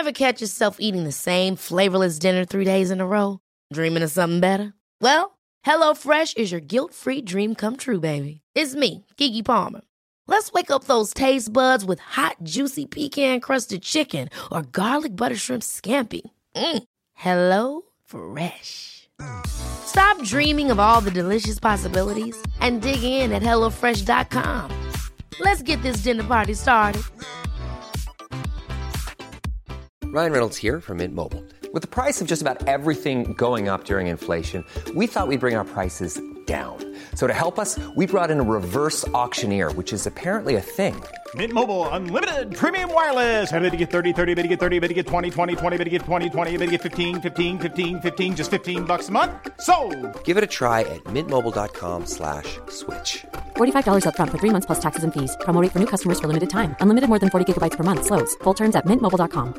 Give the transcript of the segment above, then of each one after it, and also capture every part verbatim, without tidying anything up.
Ever catch yourself eating the same flavorless dinner three days in a row? Dreaming of something better? Well, HelloFresh is your guilt-free dream come true, baby. It's me, Keke Palmer. Let's wake up those taste buds with hot, juicy pecan-crusted chicken or garlic butter shrimp scampi. Mm. Hello Fresh. Stop dreaming of all the delicious possibilities and dig in at hello fresh dot com. Let's get this dinner party started. Ryan Reynolds here from Mint Mobile. With the price of just about everything going up during inflation, we thought we'd bring our prices down. So to help us, we brought in a reverse auctioneer, which is apparently a thing. Mint Mobile Unlimited Premium Wireless. How to get thirty, thirty, how to get thirty, how to get twenty, twenty, twenty, how to get twenty, twenty, how to get fifteen, fifteen, fifteen, fifteen, just fifteen bucks a month? Sold! Give it a try at mintmobile.com slash switch. forty-five dollars up front for three months plus taxes and fees. Promo rate for new customers for limited time. Unlimited more than forty gigabytes per month. Slows full terms at mint mobile dot com.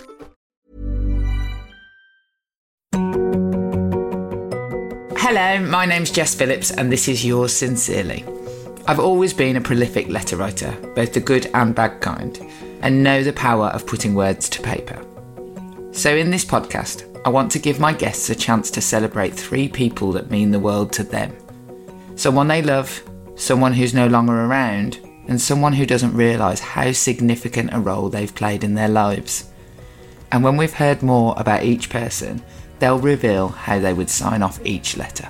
Hello, my name's Jess Phillips and this is Yours Sincerely. I've always been a prolific letter writer, both the good and bad kind, and know the power of putting words to paper. So in this podcast, I want to give my guests a chance to celebrate three people that mean the world to them. Someone they love, someone who's no longer around, and someone who doesn't realise how significant a role they've played in their lives. And when we've heard more about each person, they'll reveal how they would sign off each letter.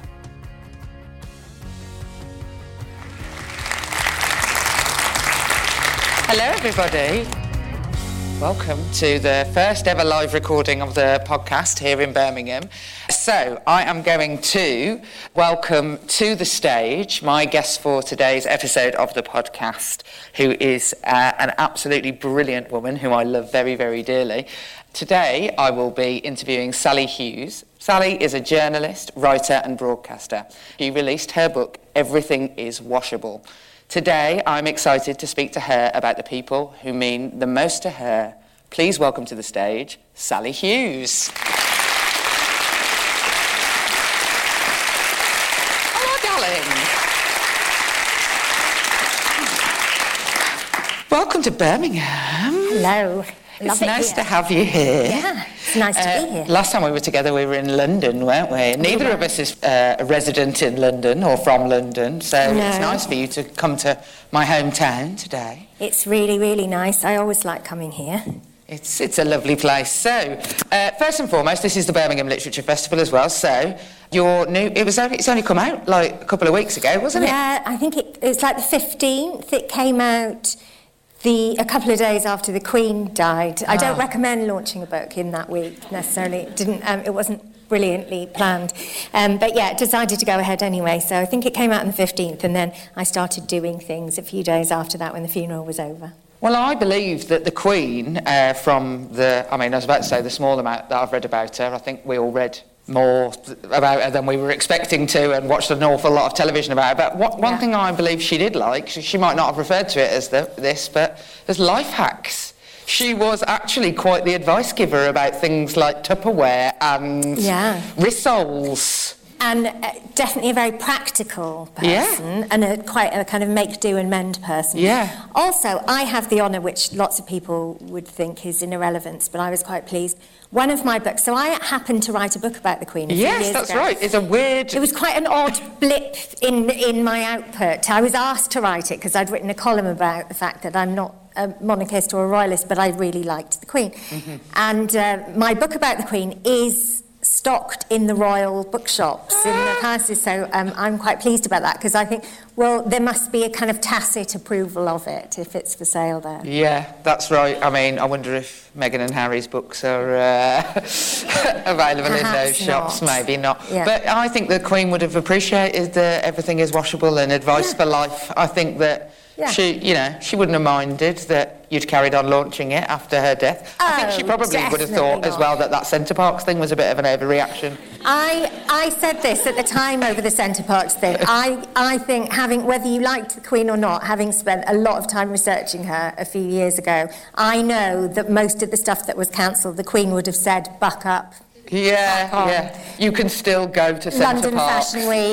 Hello everybody. Welcome to the first ever live recording of the podcast here in Birmingham. So I am going to welcome to the stage my guest for today's episode of the podcast, who is uh, an absolutely brilliant woman who I love very, very dearly. Today I will be interviewing Sally Hughes. Sally is a journalist, writer and broadcaster. She released her book, Everything is Washable. Today I'm excited to speak to her about the people who mean the most to her. Please welcome to the stage, Sally Hughes. Hello, darling. Welcome to Birmingham. Hello. It's Love nice it to have you here. Yeah, it's nice to uh, be here. Last time we were together, we were in London, weren't we? Neither yeah. of us is uh, a resident in London or from London, so no. It's nice for you to come to my hometown today. It's really, really nice. I always like coming here. It's it's a lovely place. So, uh, first and foremost, this is the Birmingham Literature Festival as well. So, your new it was only, it's only come out like a couple of weeks ago, wasn't yeah, it? Yeah, I think it, it's like the fifteenth. It came out the a couple of days after the Queen died. I don't Oh. recommend launching a book in that week necessarily. It didn't. Um, it wasn't brilliantly planned, um, but yeah, decided to go ahead anyway. So I think it came out on the fifteenth, and then I started doing things a few days after that when the funeral was over. Well, I believe that the Queen, uh, from the, I mean, I was about to say the small amount that I've read about her, I think we all read more th- about her than we were expecting to and watched an awful lot of television about her. But what, one Yeah. thing I believe she did like, she, she might not have referred to it as the, this, but as life hacks. She was actually quite the advice giver about things like Tupperware and Yeah. rissoles. And uh, definitely a very practical person, Yeah. and a, quite a kind of make-do and mend person. Yeah. Also, I have the honour, which lots of people would think is an irrelevance, but I was quite pleased. One of my books, so I happened to write a book about the Queen a few Yes, years that's ago. right. It's a weird... It was quite an odd blip in in my output. I was asked to write it because I'd written a column about the fact that I'm not a monarchist or a royalist, but I really liked the Queen. Mm-hmm. And uh, my book about the Queen is stocked in the royal bookshops in the palaces, so um, I'm quite pleased about that, because I think, well, there must be a kind of tacit approval of it if it's for sale there. Yeah, that's right. I mean, I wonder if Meghan and Harry's books are uh, available Perhaps in those shops. not. Maybe not. Yeah. But I think the Queen would have appreciated the Everything is Washable and Advice Yeah. for Life. I think that Yeah. she, you know, she wouldn't have minded that you'd carried on launching it after her death. I think she Oh, probably would have thought definitely as not. well that that Centre Parks thing was a bit of an overreaction. I I said this at the time over the Centre Parks thing. I, I think having, whether you liked the Queen or not, having spent a lot of time researching her a few years ago, I know that most of the stuff that was cancelled, the Queen would have said, buck up. Yeah, Back on. yeah. You can still go to Centre London Parks. Fashion Week,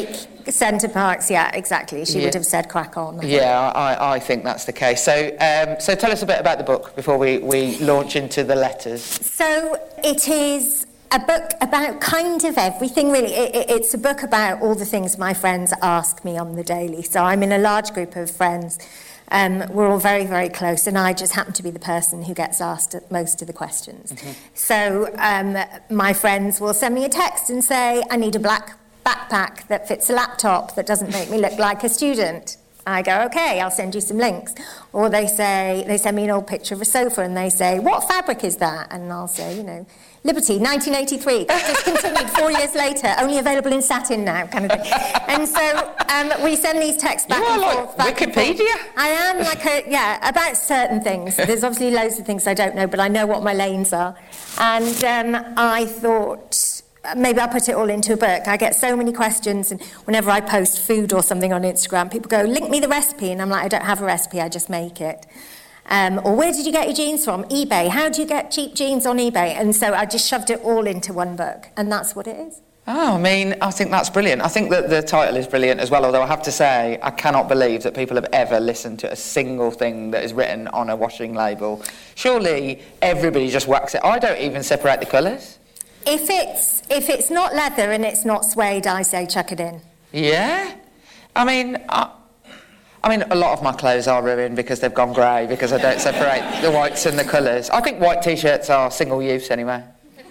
Centre Parks, yeah, exactly. She yeah. would have said crack on. I yeah, I, I think that's the case. So um, so tell us a bit about the book before we, we launch into the letters. So it is a book about kind of everything, really. It, it, it's a book about all the things my friends ask me on the daily. So I'm in a large group of friends. Um, we're all very, very close, and I just happen to be the person who gets asked most of the questions. Mm-hmm. So um, my friends will send me a text and say, I need a black backpack that fits a laptop that doesn't make me look like a student. I go, okay, I'll send you some links. Or they say, they send me an old picture of a sofa and they say, what fabric is that? And I'll say, you know, Liberty, nineteen eighty-three, discontinued four years later, only available in satin now, kind of thing. And so um, we send these texts back you and are forth. Like Wikipedia? I am like a, yeah, about certain things. There's obviously loads of things I don't know, but I know what my lanes are. And um, I thought, maybe I'll put it all into a book. I get so many questions, and whenever I post food or something on Instagram, people go, link me the recipe, and I'm like, I don't have a recipe, I just make it. Um, or where did you get your jeans from? eBay. How do you get cheap jeans on eBay? And so I just shoved it all into one book, and that's what it is. Oh, I mean, I think that's brilliant. I think that the title is brilliant as well, although I have to say, I cannot believe that people have ever listened to a single thing that is written on a washing label. Surely everybody just whacks it. I don't even separate the colours. If it's if it's not leather and it's not suede, I say chuck it in. Yeah? I mean, I, I mean, a lot of my clothes are ruined because they've gone grey, because I don't separate the whites and the colours. I think white T-shirts are single use anyway.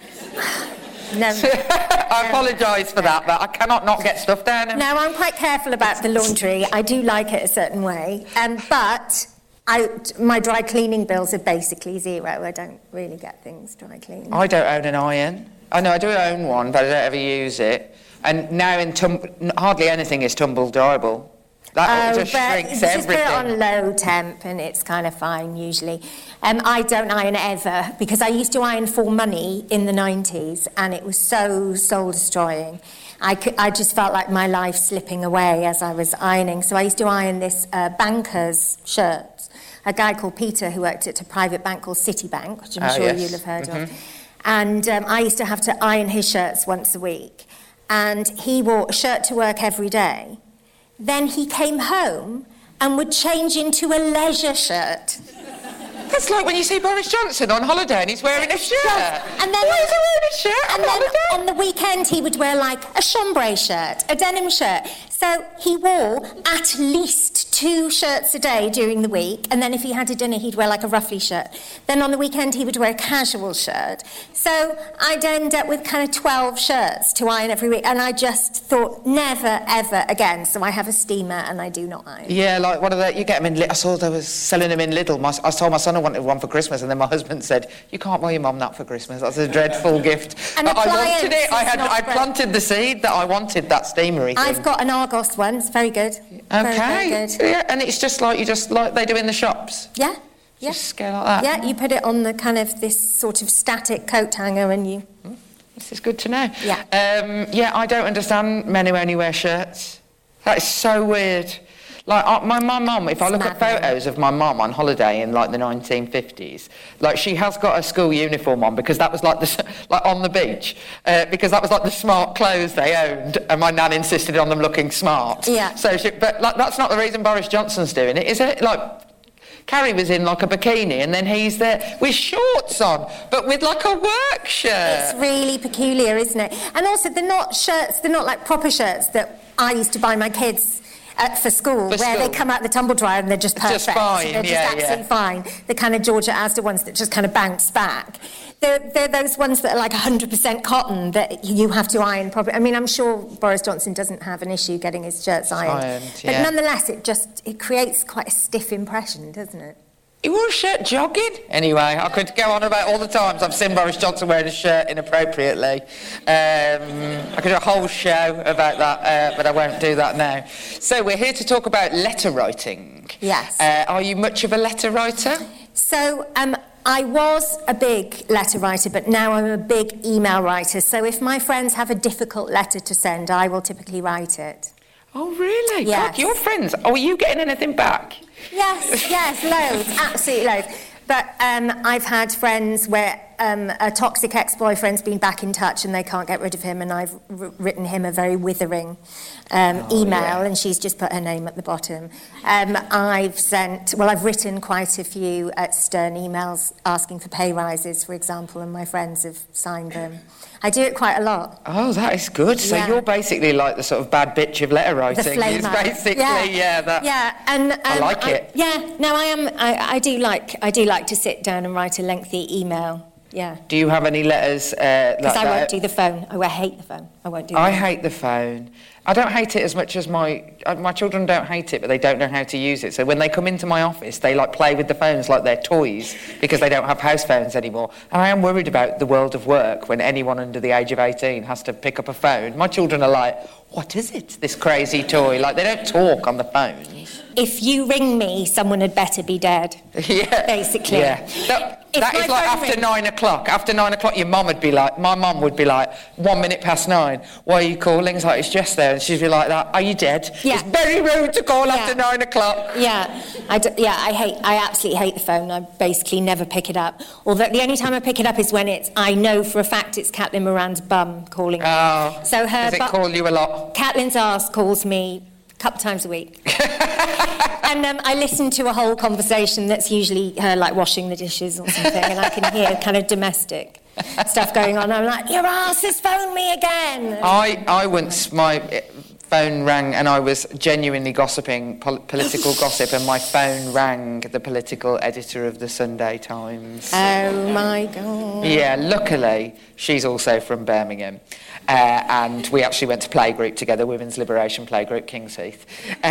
No. I apologise for that, but I cannot not get stuff down. No, I'm quite careful about the laundry. I do like it a certain way. Um, but I, my dry cleaning bills are basically zero. I don't really get things dry cleaned. I don't own an iron. I know I do own one, but I don't ever use it. And now in tum- hardly anything is tumble dryable. That oh, just shrinks everything. Just put it on low temp and it's kind of fine usually. Um, I don't iron ever because I used to iron for money in the nineties and it was so soul destroying. I, could, I just felt like my life slipping away as I was ironing. So I used to iron this uh, banker's shirt. A guy called Peter who worked at a private bank called Citibank, which I'm oh, sure yes. you'll have heard mm-hmm. of. And um, I used to have to iron his shirts once a week. And he wore a shirt to work every day. Then he came home and would change into a leisure shirt. That's like when you see Boris Johnson on holiday and he's wearing a shirt. Yes. And then, Why is he wearing a shirt and on then holiday? on the weekend he would wear like a chambray shirt, a denim shirt. So he wore at least two shirts a day during the week, and then if he had a dinner he'd wear like a ruffly shirt. Then on the weekend he would wear a casual shirt. So I'd end up with kind of twelve shirts to iron every week, and I just thought never ever again. So I have a steamer and I do not iron. Yeah, like one of the, you get them in, I saw they were selling them in Lidl. My, I told my son I wanted one for Christmas, and then my husband said, you can't buy your mum that for Christmas, that's a dreadful gift. An but I wanted it, I had I great. planted the seed that I wanted that steamery thing. I've got an Argos one, it's very good. Okay, very, very good. Yeah, and it's just like you just like they do in the shops. Yeah, yeah. Just scale like that. Yeah, you put it on the kind of this sort of static coat hanger and you... Mm, this is good to know. Yeah. Um, yeah, I don't understand men who only wear shirts. That is so weird. Like, uh, my, my mum, if I look at photos of my mum on holiday in, like, the nineteen fifties, like, she has got a school uniform on because that was, like, the, like on the beach, uh, because that was, like, the smart clothes they owned, and my nan insisted on them looking smart. Yeah. So, she, but, like, that's not the reason Boris Johnson's doing it, is it? Like, Carrie was in, like, a bikini, and then he's there with shorts on, but with, like, a work shirt. It's really peculiar, isn't it? And also, they're not shirts, they're not, like, proper shirts that I used to buy my kids Uh, for school, for where school. they come out the tumble dryer and they're just perfect. Just fine, they're just yeah, absolutely yeah. fine. The kind of Georgia Asda ones that just kind of bounce back. They're, they're those ones that are like one hundred percent cotton that you have to iron properly. I mean, I'm sure Boris Johnson doesn't have an issue getting his shirts ironed. ironed but yeah. nonetheless, it just it creates quite a stiff impression, doesn't it? He wore a shirt jogging. Anyway, I could go on about all the times I've seen Boris Johnson wearing a shirt inappropriately. Um, I could do a whole show about that, uh, but I won't do that now. So we're here to talk about letter writing. Yes. Uh, are you much of a letter writer? So, um, I was a big letter writer, but now I'm a big email writer. So if my friends have a difficult letter to send, I will typically write it. Oh, really? Yes. God, your friends, are you getting anything back? Yes, yes, loads, absolutely loads. But um, I've had friends where um, a toxic ex-boyfriend's been back in touch and they can't get rid of him, and I've r- written him a very withering um, oh, email, yeah. and she's just put her name at the bottom. Um, I've sent, well, I've written quite a few at Stern emails asking for pay rises, for example, and my friends have signed them. I do it quite a lot. Oh, that is good. So yeah. you're basically like the sort of bad bitch of letter writing. The flame It's out. basically, yeah, yeah, that. Yeah, and um, I like I, it. Yeah, no, I am. I, I do like. I do like to sit down and write a lengthy email. Yeah. Do you have any letters? Because uh, like I that? won't do the phone. I hate the phone. I won't do. I the phone. hate the phone. I don't hate it as much as my uh, my children don't hate it, but they don't know how to use it. So when they come into my office, they like play with the phones like they're toys because they don't have house phones anymore. And I am worried about the world of work when anyone under the age of eighteen has to pick up a phone. My children are like, "What is it? This crazy toy?" Like they don't talk on the phone. If you ring me, someone had better be dead. Yeah. Basically. Yeah. That, that is like after rings, nine o'clock. After nine o'clock, your mum would be like, my mum would be like, one minute past nine. Why are you calling? It's like, it's Jess there. And she'd be like that. Are you dead? Yeah. It's very rude to call yeah. after nine o'clock. Yeah. I do, yeah, I hate, I absolutely hate the phone. I basically never pick it up. Although the only time I pick it up is when it's, I know for a fact it's Caitlin Moran's bum calling me. Oh. So her Does it bu- call you a lot? Caitlin's arse calls me a couple times a week. And um, I listen to a whole conversation that's usually her, like, washing the dishes or something, and I can hear kind of domestic stuff going on. I'm like, your ass has phoned me again. I, I once, my phone rang and I was genuinely gossiping, pol- political gossip, and my phone rang the political editor of the Sunday Times. Oh, my God. Yeah, luckily, she's also from Birmingham. Uh, and we actually went to playgroup together, Women's Liberation Playgroup, King's Heath. Uh,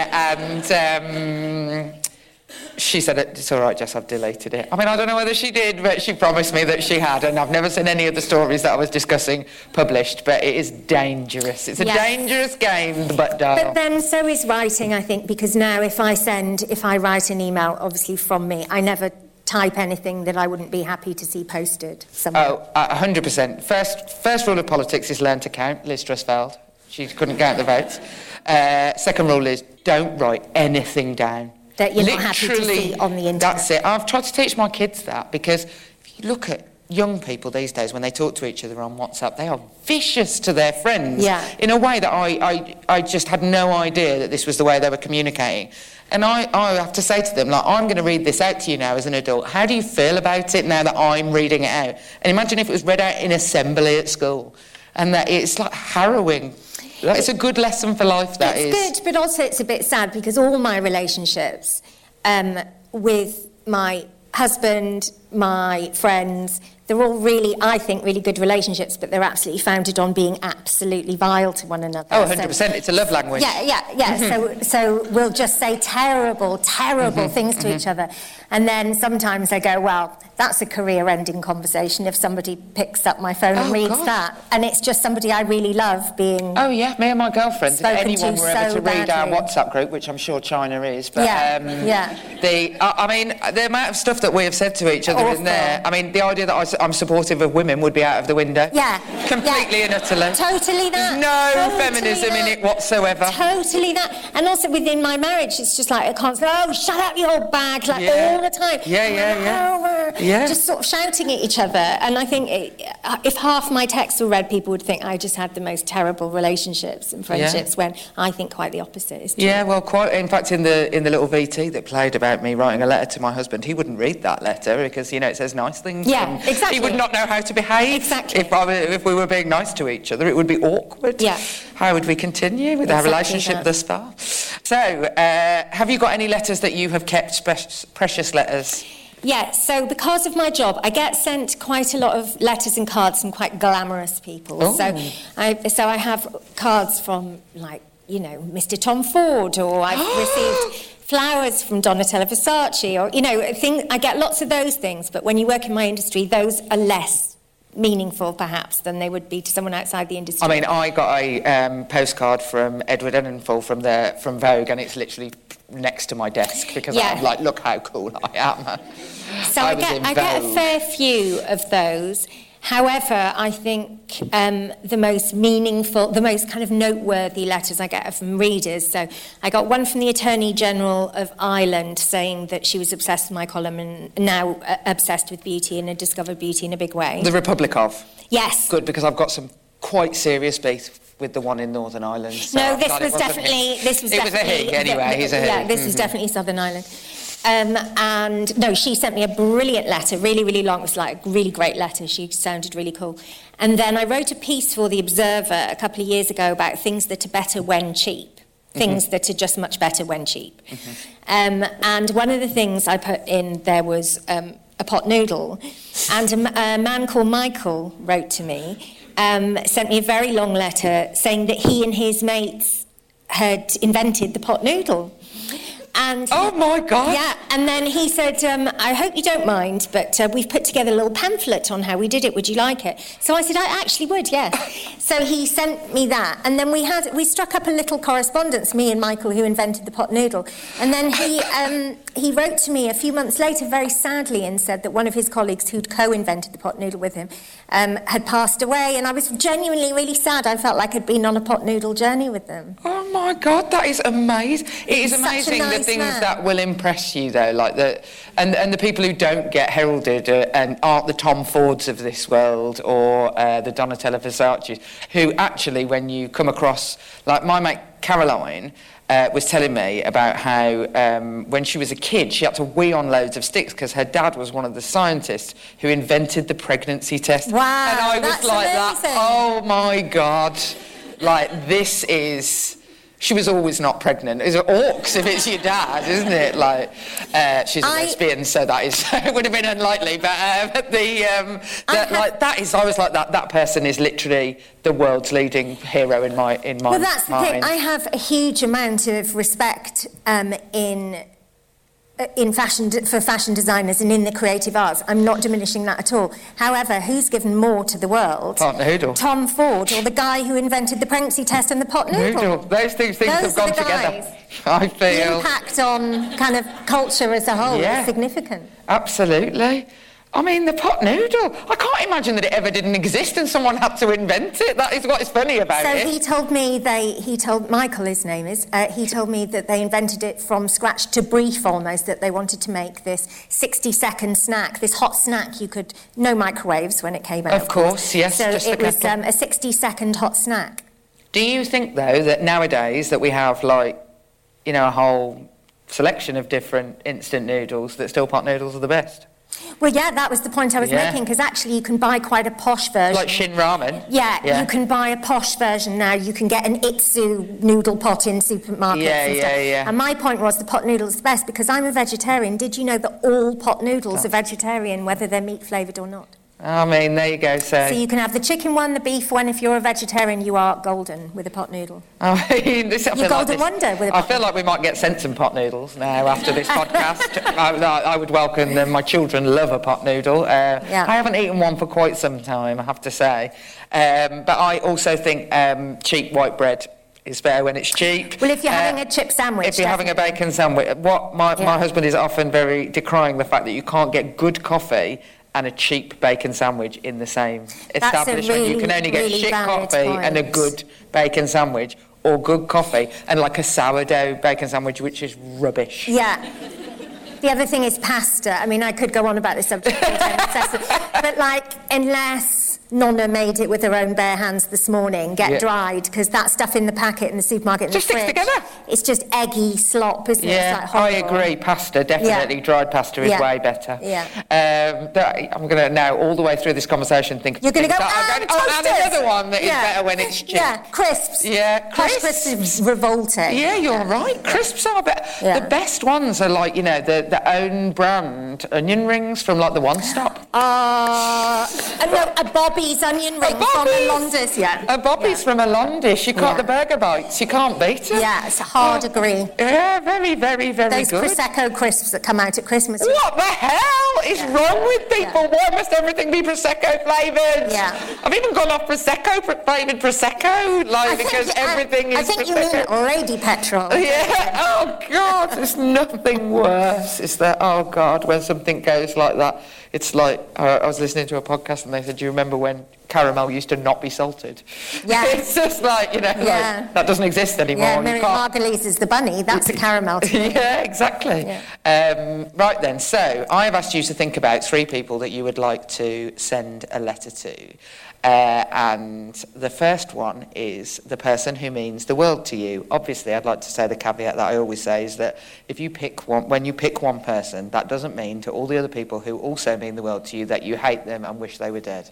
and um, she said, it's all right, Jess, I've deleted it. I mean, I don't know whether she did, but she promised me that she had, and I've never seen any of the stories that I was discussing published, but it is dangerous. It's a yes. dangerous game, the butt dial. But then so is writing, I think, because now if I send, if I write an email, obviously from me, I never type anything that I wouldn't be happy to see posted somewhere. Oh, uh, one hundred percent. First, first rule of politics is learn to count. Liz Truss failed. She couldn't count the votes. Uh, second rule is don't write anything down. That you're Literally, not happy to see on the internet. That's it. I've tried to teach my kids that because if you look at young people these days, when they talk to each other on WhatsApp, they are vicious to their friends yeah. in a way that I, I, I just had no idea that this was the way they were communicating. And I, I have to say to them, like, I'm going to read this out to you now as an adult. How do you feel about it now that I'm reading it out? And imagine if it was read out in assembly at school. And that it's like harrowing. It's a good lesson for life, that it's is. It's good, but also it's a bit sad because all my relationships um, with my husband, my friends, they're all really, I think, really good relationships, but they're absolutely founded on being absolutely vile to one another. Oh, one hundred percent. So, it's a love language. Yeah, yeah, yeah. Mm-hmm. So so we'll just say terrible, terrible mm-hmm. things to mm-hmm. each other. And then sometimes I go, well, that's a career-ending conversation if somebody picks up my phone and oh, reads God. that. And it's just somebody I really love being Oh, yeah, me and my girlfriends. If anyone were ever so to read badly. our WhatsApp group, which I'm sure China is, but yeah, um, yeah. the I, I mean, the amount of stuff that we have said to each other Awful. in there, I mean, the idea that I, I'm supportive of women would be out of the window. Yeah. Completely yeah. and utterly. Totally that. No totally feminism that. in it whatsoever. Totally that. And also within my marriage, it's just like a constant, oh, shut up, you old bag, like yeah. all the time. Yeah, yeah, yeah. Oh, yeah. Just sort of shouting at each other. And I think it, if half my texts were read, people would think I just had the most terrible relationships and friendships, yeah. when I think quite the opposite is true. Yeah, well, quite. In fact, in the in the little V T that played about me writing a letter to my husband, he wouldn't read that letter because, you know, it says nice things. Yeah, exactly. He would not know how to behave. Exactly. If, I, if we were being nice to each other, it would be awkward. Yeah. How would we continue with exactly our relationship that. thus far? So, uh, have you got any letters that you have kept, spe- precious letters? Yeah, so because of my job, I get sent quite a lot of letters and cards from quite glamorous people. Oh. So I, so I have cards from, like, you know, Mister Tom Ford, or I've received flowers from Donatella Versace, or, you know, thing, I get lots of those things, but when you work in my industry, those are less meaningful, perhaps, than they would be to someone outside the industry. I mean, I got a um, postcard from Edward Enninful from the from Vogue, and it's literally next to my desk because Yeah. I'm like, look how cool I am. So I I, was get, in I get a Vogue. fair few of those. However, I think um, the most meaningful, the most kind of noteworthy letters I get are from readers. So I got one from the Attorney General of Ireland saying that she was obsessed with my column and now uh, obsessed with beauty and had discovered beauty in a big way. The Republic of. Yes. Good, because I've got some quite serious beef with the one in Northern Ireland. So No, I'm this glad was it wasn't definitely... him. This was it was a definitely, Hig, anyway. He's a Hig. Yeah, this was Mhm. definitely Southern Ireland. Um, and no, she sent me a brilliant letter, really, really long. It was like a really great letter. She sounded really cool. And then I wrote a piece for The Observer a couple of years ago about things that are better when cheap, things mm-hmm. that are just much better when cheap. Mm-hmm. Um, and one of the things I put in there was um, a pot noodle. And a, a man called Michael wrote to me, um, sent me a very long letter saying that he and his mates had invented the pot noodle. And oh my God! Yeah, and then he said, um, I hope you don't mind, but uh, we've put together a little pamphlet on how we did it. Would you like it? So I said, I actually would, yes. So he sent me that, and then we had we struck up a little correspondence, me and Michael, who invented the pot noodle. And then he um, he wrote to me a few months later, very sadly, and said that one of his colleagues who'd co-invented the pot noodle with him um, had passed away, and I was genuinely really sad. I felt like I'd been on a pot noodle journey with them. Oh my God, that is amazing! It is He's such a amazing nice the things man. that will impress you, though, like the and and the people who don't get heralded uh, and aren't the Tom Fords of this world or uh, the Donatella Versace's, who actually, when you come across, like my mate Caroline. Uh, was telling me about how um, when she was a kid she had to wee on loads of sticks because her dad was one of the scientists who invented the pregnancy test. Wow, and I was that's like amazing. that. Oh my God! Like this is. She was always not pregnant. It's orcs if it's your dad, isn't it? Like uh, she's a I, lesbian, so that is it would have been unlikely. But uh, the um, that, like that is. I was like that. That person is literally the world's leading hero in my in my Well, that's the mind. thing. I have a huge amount of respect um, in in fashion for fashion designers and in the creative arts. I'm not diminishing that at all. However, who's given more to the world? Pot noodle. Tom Ford, or the guy who invented the pregnancy test and the pot noodle. Noodle. Those two things Those have gone are the together. guys. I The feel impact on kind of culture as a whole Yeah. is significant. absolutely. I mean, the pot noodle. I can't imagine that it ever didn't exist and someone had to invent it. That is what is funny about So it. he told me they, he told, Michael his name is, uh, he told me that they invented it from scratch to brief almost, that they wanted to make this sixty second snack, this hot snack you could, no microwaves when it came out. Of course, yes, So just it the was kettle. um, a sixty second hot snack. Do you think, though, that nowadays that we have, like, you know, a whole selection of different instant noodles, that still pot noodles are the best? Well, yeah, that was the point I was Yeah. making, because actually you can buy quite a posh version. Like Shin Ramen? Yeah, Yeah. you can buy a posh version now. You can get an Itsu noodle pot in supermarkets Yeah, and yeah, stuff. yeah. And my point was the pot noodle is the best, because I'm a vegetarian. Did you know that all pot noodles are vegetarian, whether they're meat-flavoured or not? I mean, there you go, so... So you can have the chicken one, the beef one. If you're a vegetarian, you are golden with a pot noodle. I mean, this, I You're feel like golden this- wonder with a I pot feel like we might get sent some pot noodles now after this podcast. I, I would welcome them. My children love a pot noodle. Uh, Yeah. I haven't eaten one for quite some time, I have to say. Um, but I also think um, cheap white bread is better when it's cheap. Well, if you're Uh, having a chip sandwich... If you're having a bacon sandwich, what my, Yeah. my husband is often very decrying the fact that you can't get good coffee and a cheap bacon sandwich in the same a establishment. really, you can only get really shit valid coffee and a point. good bacon sandwich, or good coffee and like a sourdough bacon sandwich, which is rubbish. Yeah. The other thing is pasta. I mean, I could go on about this subject all day, but like, unless Nonna made it with her own bare hands this morning, get Yeah. dried, because that stuff in the packet in the supermarket in Just the sticks fridge, together. it's just eggy slop, isn't it? Yeah, It's like I horrible. agree. Pasta, definitely. Yeah. Dried pasta is Yeah. way better. Yeah. Um, but I'm going to now, all the way through this conversation, think. You're going to think go, that- I'm and gonna- oh, and toasters. another one that is Yeah. better when it's cheap. Yeah, crisps. Yeah, Crisps. crisps. Crisps is revolting. Yeah, you're right. Crisps are better. Yeah. The best ones are like, you know, the, the own brand onion rings from like the One Stop. Uh, uh, no, a Bobby's onion ring from a Londis, yeah. A Bobby's yeah. from a Londis. You can't, yeah. the burger bites, you can't beat it. Yeah, it's a hard oh, agree. Yeah, very, very, very Those good. Those Prosecco crisps that come out at Christmas. What the hell is yeah. wrong with people? Yeah. Why must everything be Prosecco flavoured? Yeah. I've even gone off Prosecco, flavoured Prosecco, like, I because think, everything I, is I think Prosecco. you mean Lady Petrol. Yeah, oh God, there's nothing worse. Is that, oh God, when something goes like that. It's like, uh, I was listening to a podcast and they said, do you remember when caramel used to not be salted? Yeah. It's just like, you know, yeah. like, that doesn't exist anymore. Yeah, Miriam Margolyes is the bunny, that's a caramel to me. Yeah, exactly. Yeah. Um, right then, so I have asked you to think about three people that you would like to send a letter to. Uh, and the first one is the person who means the world to you. Obviously, I'd like to say the caveat that I always say is that if you pick one, when you pick one person, that doesn't mean to all the other people who also mean the world to you that you hate them and wish they were dead.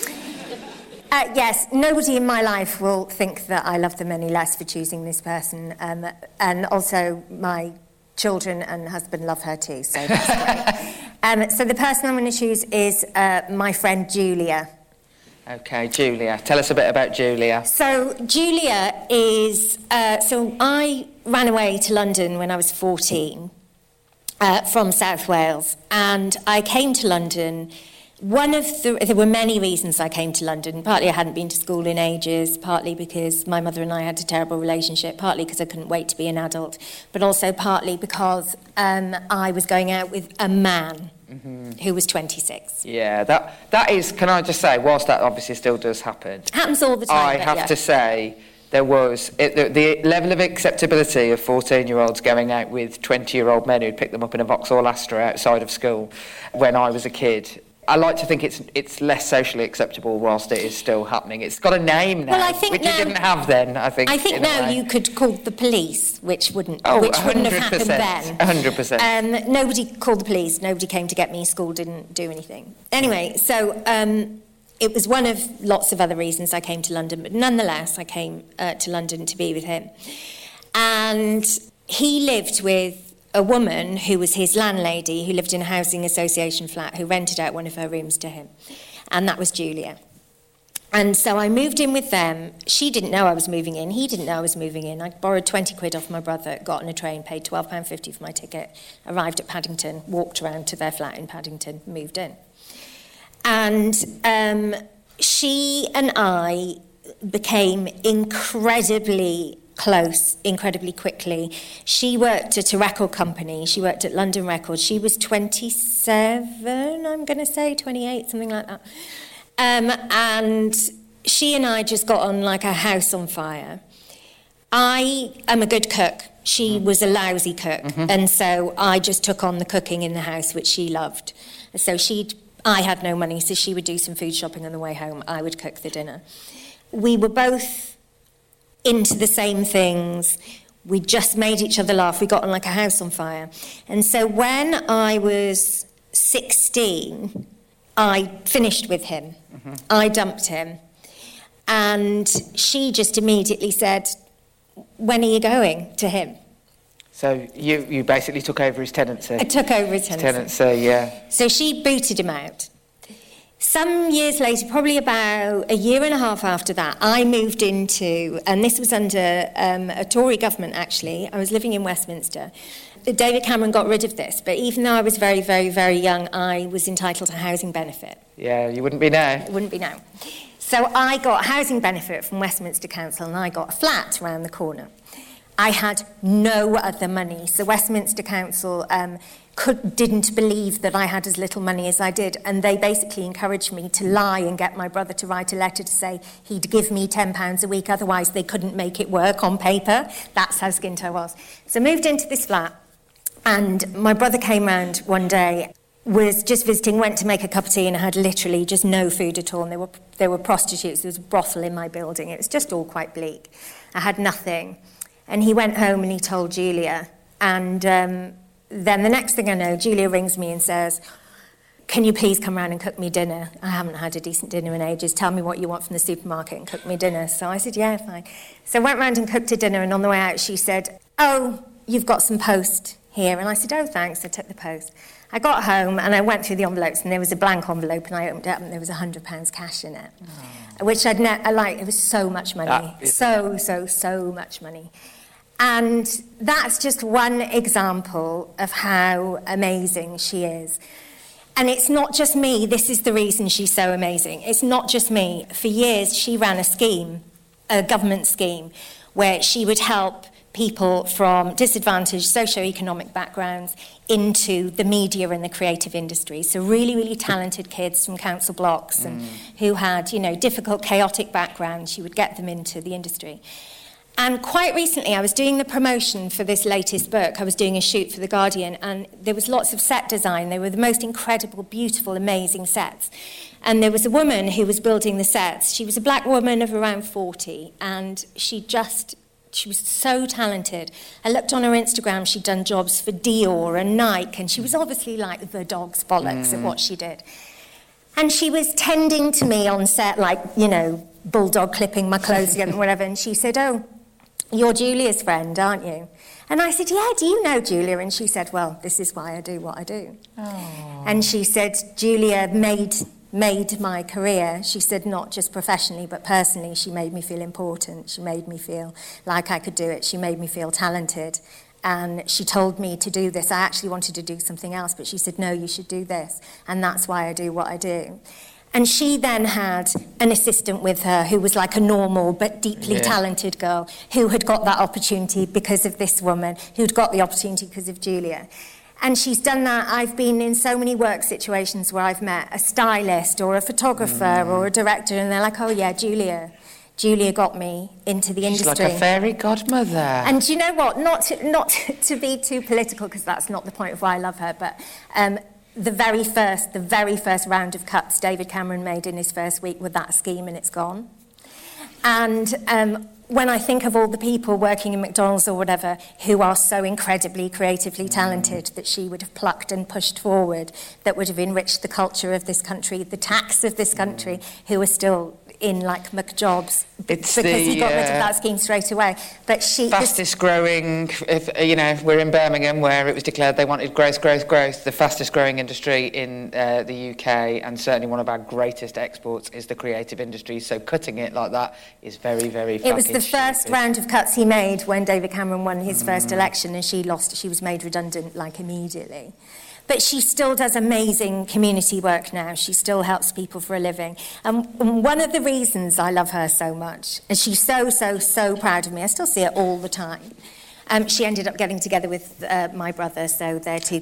Uh, yes, nobody in my life will think that I love them any less for choosing this person. Um, and also my children and husband love her too, so that's great. Um, so the person I'm going to choose is uh, my friend Julia. Okay, Julia. Tell us a bit about Julia. So Julia is... Uh, so I ran away to London when I was fourteen uh, from South Wales. And I came to London... One of the... There were many reasons I came to London. Partly I hadn't been to school in ages. Partly because my mother and I had a terrible relationship. Partly because I couldn't wait to be an adult. But also partly because um, I was going out with a man... Mm-hmm. Who was twenty-six. Yeah, that that is, can I just say, whilst that obviously still does happen... Happens all the time. I have yeah. to say, there was... It, the, the level of acceptability of fourteen-year-olds going out with twenty-year-old men who'd picked them up in a Vauxhall Astra outside of school when I was a kid... I like to think it's it's less socially acceptable whilst it is still happening. It's got a name now, well, I think which now, you didn't have then, I think. I think now you could call the police, which wouldn't, oh, which wouldn't have happened then. one hundred percent. Um, nobody called the police. Nobody came to get me. School didn't do anything. Anyway, so um, it was one of lots of other reasons I came to London, but nonetheless, I came uh, to London to be with him. And he lived with a woman who was his landlady, who lived in a housing association flat, who rented out one of her rooms to him. And that was Julia. And so I moved in with them. She didn't know I was moving in. He didn't know I was moving in. I borrowed twenty quid off my brother, got on a train, paid twelve pounds fifty for my ticket, arrived at Paddington, walked around to their flat in Paddington, moved in. And um, she and I became incredibly close incredibly quickly. She worked at a record company. She worked at London Records. She was twenty-seven, I'm going to say, twenty-eight, something like that. Um, and she and I just got on like a house on fire. I am a good cook. She mm. was a lousy cook. Mm-hmm. And so I just took on the cooking in the house, which she loved. So she'd, I had no money, so she would do some food shopping on the way home. I would cook the dinner. We were both into the same things. We just made each other laugh. We got on like a house on fire. And so when I was sixteen, I finished with him. Mm-hmm. I dumped him. And she just immediately said, when are you going, to him? So you, you basically took over his tenancy? I took over his tenancy. His tenancy, yeah. So she booted him out. Some years later, probably about a year and a half after that, I moved into, and this was under um, a Tory government, actually. I was living in Westminster. David Cameron got rid of this, but even though I was very, very, very young, I was entitled to housing benefit. Yeah, you wouldn't be now. It wouldn't be now. So I got housing benefit from Westminster Council, and I got a flat around the corner. I had no other money, so Westminster Council um, could, didn't believe that I had as little money as I did, and they basically encouraged me to lie and get my brother to write a letter to say he'd give me ten pounds a week, otherwise they couldn't make it work on paper. That's how skint I was. So I moved into this flat, and my brother came round one day, was just visiting, went to make a cup of tea, and I had literally just no food at all, and there were, there were prostitutes, there was a brothel in my building. It was just all quite bleak. I had nothing. And he went home and he told Julia. And um, then the next thing I know, Julia rings me and says, can you please come round and cook me dinner? I haven't had a decent dinner in ages. Tell me what you want from the supermarket and cook me dinner. So I said, yeah, fine. So I went round and cooked her dinner, and on the way out she said, oh, you've got some post here. And I said, oh, thanks. I took the post. I got home and I went through the envelopes and there was a blank envelope and I opened it up and there was one hundred pounds cash in it, oh. which I'd never, like, it was so much money, so, so, so much money. And that's just one example of how amazing she is. And it's not just me, this is the reason she's so amazing. It's not just me. For years, she ran a scheme, a government scheme, where she would help people from disadvantaged socio-economic backgrounds into the media and the creative industry. So really, really talented kids from council blocks and mm. who had, you know, difficult, chaotic backgrounds, she would get them into the industry. And quite recently, I was doing the promotion for this latest book. I was doing a shoot for The Guardian, and there was lots of set design. They were the most incredible, beautiful, amazing sets. And there was a woman who was building the sets. She was a black woman of around forty, and she just, she was so talented. I looked on her Instagram, she'd done jobs for Dior and Nike, and she was obviously like the dog's bollocks mm. at what she did. And she was tending to me on set, like, you know, bulldog clipping my clothes together and whatever, and she said, "Oh, you're Julia's friend, aren't you?" And I said, "Yeah, do you know Julia?" And she said, "Well, this is why I do what I do." Aww. And she said, "Julia made made my career." She said, "Not just professionally, but personally. She made me feel important. She made me feel like I could do it. She made me feel talented. And she told me to do this. I actually wanted to do something else, but she said, no, you should do this. And that's why I do what I do." And she then had an assistant with her who was like a normal but deeply yeah. talented girl who had got that opportunity because of this woman, who'd got the opportunity because of Julia. And she's done that. I've been in so many work situations where I've met a stylist or a photographer mm. or a director, and they're like, "Oh yeah, Julia. Julia got me into the She's industry." She's like a fairy godmother. And do you know what? Not to, not to be too political, because that's not the point of why I love her, but um, the very first, the very first round of cuts David Cameron made in his first week with that scheme, and it's gone. And um, when I think of all the people working in McDonald's or whatever who are so incredibly creatively talented mm. that she would have plucked and pushed forward, that would have enriched the culture of this country, the tax of this country, mm. who are still in like McJobs it's because the, he got rid of uh, that scheme straight away. But she fastest this, growing, if you know, we're in Birmingham where it was declared they wanted growth, growth, growth. The fastest growing industry in uh, the U K, and certainly one of our greatest exports, is the creative industry. So cutting it like that is very, very fucking It was the first stupid. round of cuts he made when David Cameron won his mm. first election, and she lost. She was made redundant like immediately. But she still does amazing community work now. She still helps people for a living. Um, and one of the reasons I love her so much, and she's so, so, so proud of me, I still see her all the time. Um, she ended up getting together with uh, my brother, so they're two kids.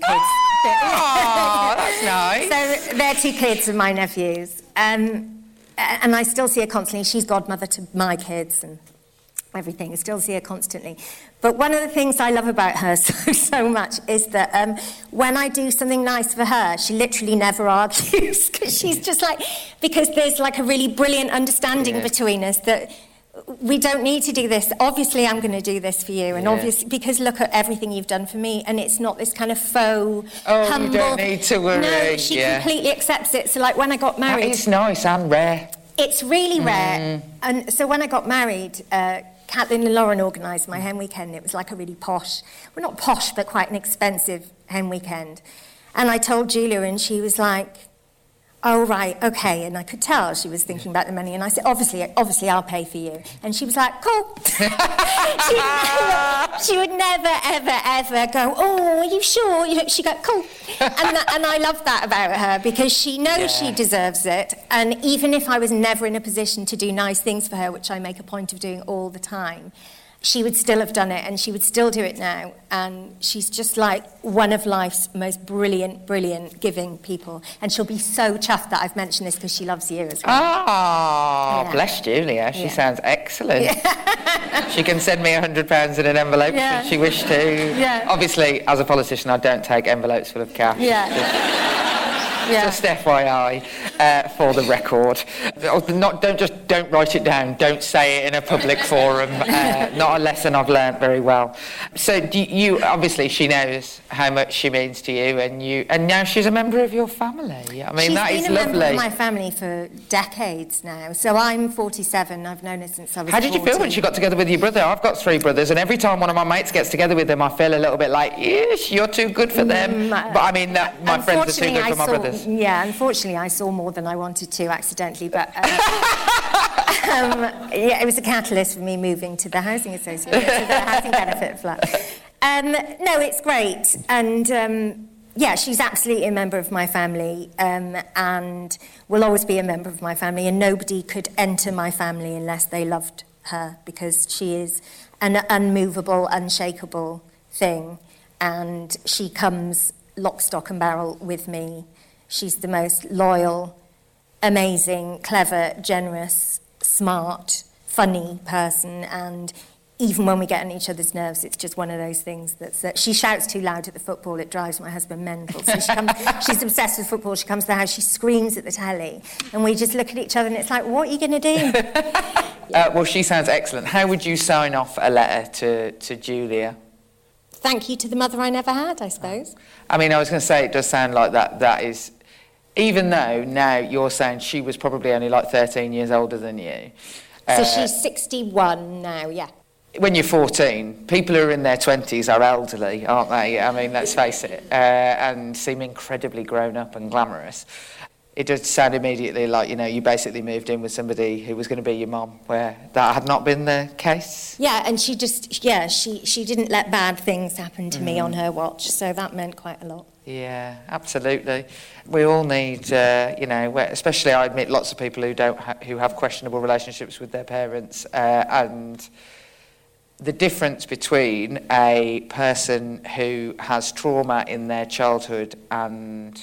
Oh, that's nice. So they're two kids of my nephews. Um, and I still see her constantly. She's godmother to my kids and everything. I still see her constantly. But one of the things I love about her so, so much is that um, when I do something nice for her, she literally never argues, because she's just like, because there's like a really brilliant understanding yeah. between us that we don't need to do this. Obviously, I'm going to do this for you, and yeah. obviously, because look at everything you've done for me, and it's not this kind of faux, oh, humble... you don't need to worry. No, she yeah. completely accepts it. So like when I got married... It's nice and rare. It's really rare. Mm. And so when I got married... Uh, Kathleen and Lauren organised my hen weekend. It was like a really posh, well, not posh, but quite an expensive hen weekend. And I told Julia, and she was like, "Oh, right, okay." And I could tell she was thinking about the money. And I said, obviously, obviously, I'll pay for you. And she was like, "Cool." she, would never, she would never, ever, ever go, "Oh, are you sure?" You know, she'd go, "Cool." And, that, and I love that about her, because she knows yeah. she deserves it. And even if I was never in a position to do nice things for her, which I make a point of doing all the time, she would still have done it, and she would still do it now. And she's just like one of life's most brilliant, brilliant giving people. And she'll be so chuffed that I've mentioned this, because she loves you as well. Oh, yeah. Bless Julia. She yeah. sounds excellent. Yeah. She can send me one hundred pounds in an envelope yeah. if she wished to. Yeah. Obviously, as a politician, I don't take envelopes full of cash. Yeah. Just, yeah. just F Y I. uh, for the record. Not, don't just don't write it down. Don't say it in a public forum. Uh, not a lesson I've learnt very well. So do you obviously she knows how much she means to you, and you and now she's a member of your family. I mean, she's that been is a lovely. member of my family for decades now. So I'm forty-seven. I've known her since I was. How did you feel when she got together with your brother? I've got three brothers, and every time one of my mates gets together with them, I feel a little bit like, yes, you're too good for them. Mm, but I mean, that, my friends are too good for my I saw, brothers. Yeah, unfortunately, I saw more than I wanted to accidentally, but um, um, yeah, it was a catalyst for me moving to the housing association, to the housing benefit flat. Um, no, it's great, and um, yeah, she's absolutely a member of my family, um, and will always be a member of my family, and nobody could enter my family unless they loved her, because she is an unmovable, unshakable thing, and she comes lock, stock and barrel with me. She's the most loyal, amazing, clever, generous, smart, funny person, and even when we get on each other's nerves, it's just one of those things that's... Uh, she shouts too loud at the football, it drives my husband mental. So she comes, she's obsessed with football, she comes to the house, she screams at the telly, and we just look at each other and it's like, what are you going to do? uh, well, she sounds excellent. How would you sign off a letter to, to Julia? Thank you to the mother I never had, I suppose. I mean, I was going to say, it does sound like that. That is... Even though now you're saying she was probably only like thirteen years older than you. So uh, she's sixty-one now, yeah. When you're fourteen, people who are in their twenties are elderly, aren't they? I mean, let's face it, uh, and seem incredibly grown up and glamorous. It does sound immediately like, you know, you basically moved in with somebody who was going to be your mum, where that had not been the case. Yeah, and she just, yeah, she, she didn't let bad things happen to mm. me on her watch, so that meant quite a lot. Yeah, absolutely. We all need, uh, you know, especially I admit lots of people who don't ha- who have questionable relationships with their parents, uh, and the difference between a person who has trauma in their childhood and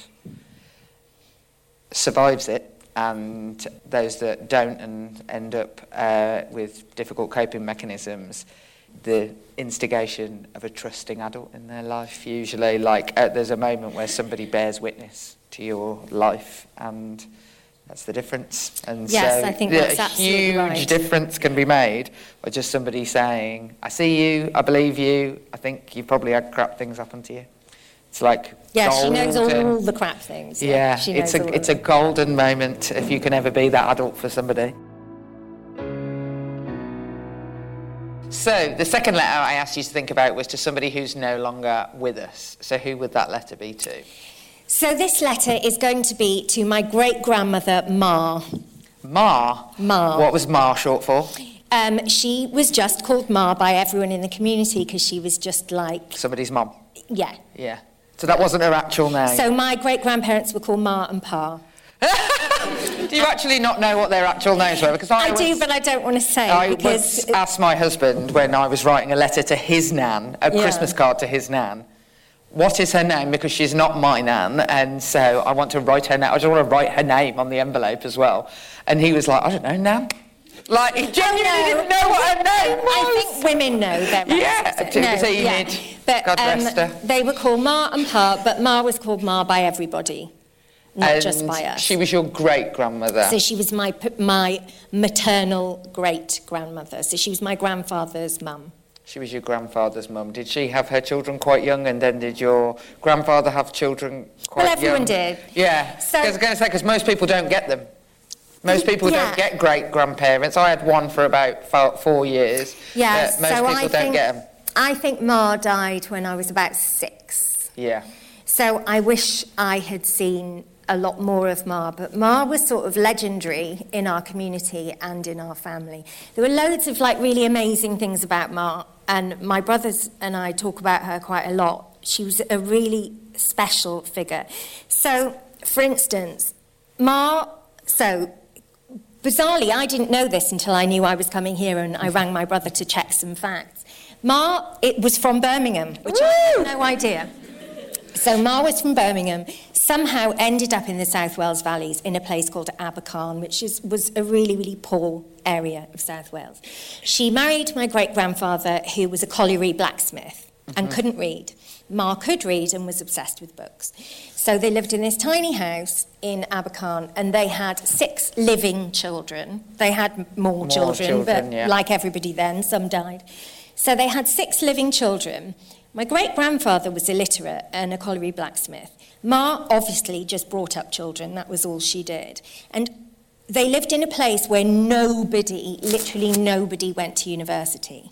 survives it, and those that don't and end up uh, with difficult coping mechanisms, the instigation of a trusting adult in their life, usually, like uh, there's a moment where somebody bears witness to your life, and that's the difference. And yes, so I think that's a absolutely huge right. difference can be made by just somebody saying, I see you, I believe you, I think you've probably had crap things happen to you. It's like yeah, golden. She knows all the crap things. Yeah, yeah she it's knows a it's a golden moment if you can ever be that adult for somebody. So the second letter I asked you to think about was to somebody who's no longer with us. So who would that letter be to? So this letter is going to be to my great-grandmother, Ma. Ma? Ma. What was Ma short for? Um, she was just called Ma by everyone in the community because she was just like... Somebody's mum? Yeah. Yeah. So that wasn't her actual name? So my great-grandparents were called Ma and Pa. Do you actually not know what their actual names were? Because I, I was, do, but I don't want to say. I because once asked my husband when I was writing a letter to his nan, a yeah. Christmas card to his nan, what is her name? Because she's not my nan, and so I want to write her name. I just want to write her name on the envelope as well. And he was like, I don't know, Nan. Like, he genuinely oh, no. didn't know what her name was. I think women know their names. Yeah, too no, timid. Yeah. But, God um, rest her. they were called Ma and Pa, but Ma was called Ma by everybody. Not and just by us. She was your great-grandmother. So she was my my maternal great-grandmother. So she was my grandfather's mum. She was your grandfather's mum. Did she have her children quite young, and then did your grandfather have children quite young? Well, everyone young? did. Yeah. So, I was going to say, because most people don't get them. Most people yeah. don't get great-grandparents. I had one for about four, four years. Yeah, but most so people I don't think, get them. I think Ma died when I was about six. Yeah. So I wish I had seen a lot more of Ma, but Ma was sort of legendary in our community and in our family. There were loads of like really amazing things about Ma, and my brothers and I talk about her quite a lot. She was a really special figure. So, for instance, Ma, so bizarrely, I didn't know this until I knew I was coming here, and I rang my brother to check some facts. Ma, it was from Birmingham, which Woo! I had no idea. So Ma was from Birmingham, somehow ended up in the South Wales Valleys in a place called Abercarn, which is, was a really, really poor area of South Wales. She married my great-grandfather, who was a colliery blacksmith mm-hmm. and couldn't read. Ma could read and was obsessed with books. So they lived in this tiny house in Abercarn, and they had six living children. They had more, more children, children, but yeah. like everybody then, some died. So they had six living children. My great-grandfather was illiterate and a colliery blacksmith. Ma obviously just brought up children. That was all she did. And they lived in a place where nobody, literally nobody, went to university.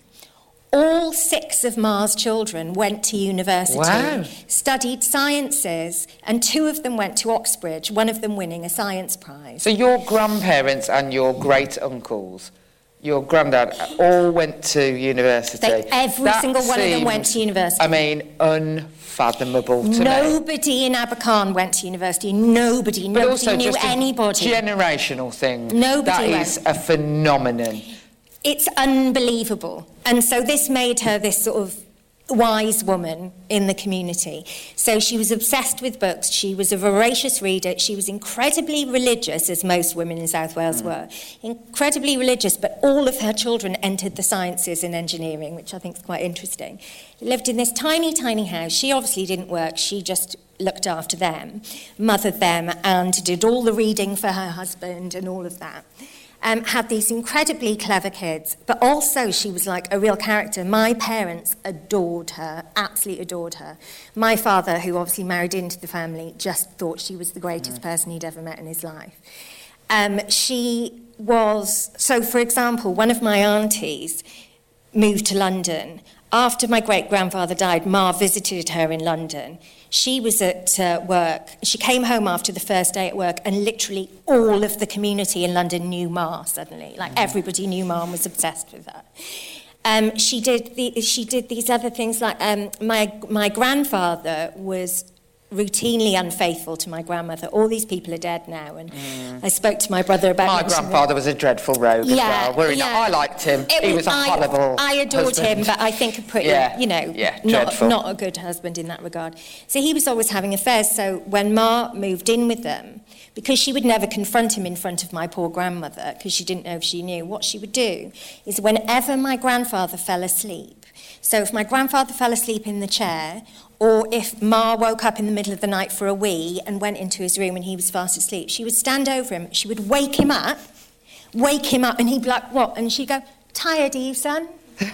All six of Ma's children went to university, wow. studied sciences, and two of them went to Oxbridge, one of them winning a science prize. So your grandparents and your great-uncles, your granddad, all went to university? They, every that single one seems, of them went to university. I mean, unfathomable to Nobody me. in Abercarn went to university. Nobody. But Nobody also knew just a anybody. generational thing. Nobody That went. is a phenomenon. It's unbelievable. And so this made her this sort of wise woman in the community. So she was obsessed with books. She was a voracious reader. She was incredibly religious, as most women in South Wales mm. were. Incredibly religious, but all of her children entered the sciences and engineering, which I think is quite interesting. Lived in this tiny, tiny house. She obviously didn't work. She just looked after them, mothered them, and did all the reading for her husband and all of that. Um, had these incredibly clever kids, but also she was like a real character. My parents adored her, absolutely adored her. My father, who obviously married into the family, just thought she was the greatest mm. person he'd ever met in his life. Um, she was, so for example, one of my aunties moved to London. After my great-grandfather died, Ma visited her in London. She was at uh, work. She came home after the first day at work, and literally all of the community in London knew Ma suddenly. Like, everybody knew Ma and was obsessed with her. Um, she did the, she did these other things, like um, my my grandfather was routinely unfaithful to my grandmother. All these people are dead now, and mm. I spoke to my brother about... My grandfather was a dreadful rogue yeah, as well. Were yeah. I liked him. It he was a I, horrible I adored husband. him, but I think a pretty, yeah. you know, yeah, not, not a good husband in that regard. So he was always having affairs. So when Ma moved in with them, because she would never confront him in front of my poor grandmother, because she didn't know if she knew, what she would do is whenever my grandfather fell asleep, so if my grandfather fell asleep in the chair, or if Ma woke up in the middle of the night for a wee and went into his room and he was fast asleep, she would stand over him, she would wake him up, wake him up, and he'd be like, what? And she'd go, tired are you, son?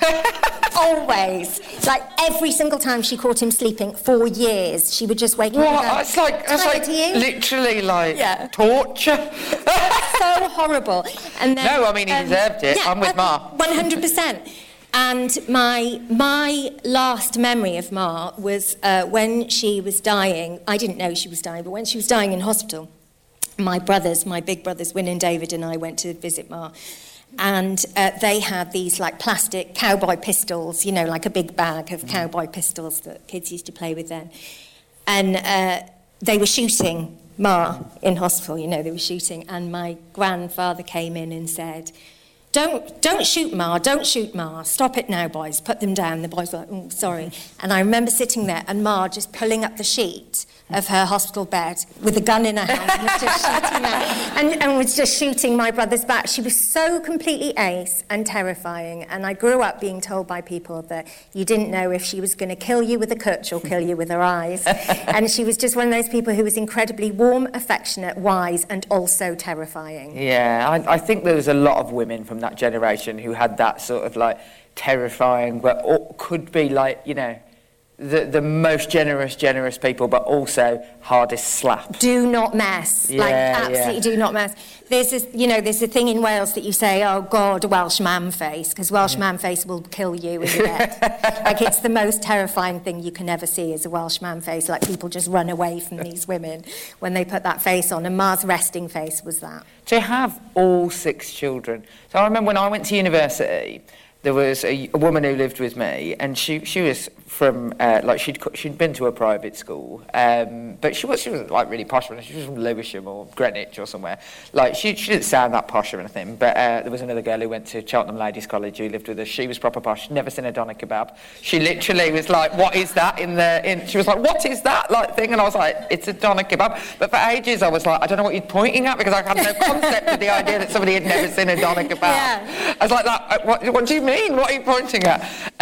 Always. Like, every single time she caught him sleeping for years, she would just wake him up. What? It's like, it's like literally like yeah. torture. So horrible. And then, no, I mean, he um, deserved it. Yeah, I'm with Ma. one hundred percent. And my my last memory of Ma was uh, when she was dying. I didn't know she was dying, but when she was dying in hospital, my brothers, my big brothers, Win and David, and I went to visit Ma. And uh, they had these like plastic cowboy pistols, you know, like a big bag of mm. cowboy pistols that kids used to play with then. And uh, they were shooting Ma in hospital, you know, they were shooting. And my grandfather came in and said, Don't don't shoot Ma, don't shoot Ma. Stop it now, boys. Put them down. The boys were like, oh, sorry. And I remember sitting there and Ma just pulling up the sheet of her hospital bed with a gun in her hand and was just shooting at, and, and was just shooting my brothers back. She was so completely ace and terrifying. And I grew up being told by people that you didn't know if she was going to kill you with a cutch or kill you with her eyes. And she was just one of those people who was incredibly warm, affectionate, wise, and also terrifying. Yeah, I, I think there was a lot of women from that generation who had that sort of like terrifying, but could be like, you know, the the most generous, generous people, but also hardest slap. Do not mess. Yeah, like, absolutely yeah. do not mess. There's this, you know, there's a thing in Wales that you say, oh, God, Welsh man face, because Welsh yeah. man face will kill you in bed. Like, it's the most terrifying thing you can ever see is a Welsh man face. Like, people just run away from these women when they put that face on. And Ma's resting face was that. To have all six children. So I remember when I went to university, there was a, a woman who lived with me, and she she was from uh, like she'd she'd been to a private school, um, but she was she wasn't like really posh. She was from Lewisham or Greenwich or somewhere. Like she she didn't sound that posh or anything. But uh, there was another girl who went to Cheltenham Ladies College who lived with us. She was proper posh. Never seen a doner kebab. She literally was like, "What is that in the in?" She was like, "What is that like thing?" And I was like, "It's a doner kebab." But for ages I was like, "I don't know what you're pointing at," because I had no concept of the idea that somebody had never seen a doner kebab. Yeah. I was like, "That what, what do you mean?" mean? What are you pointing at?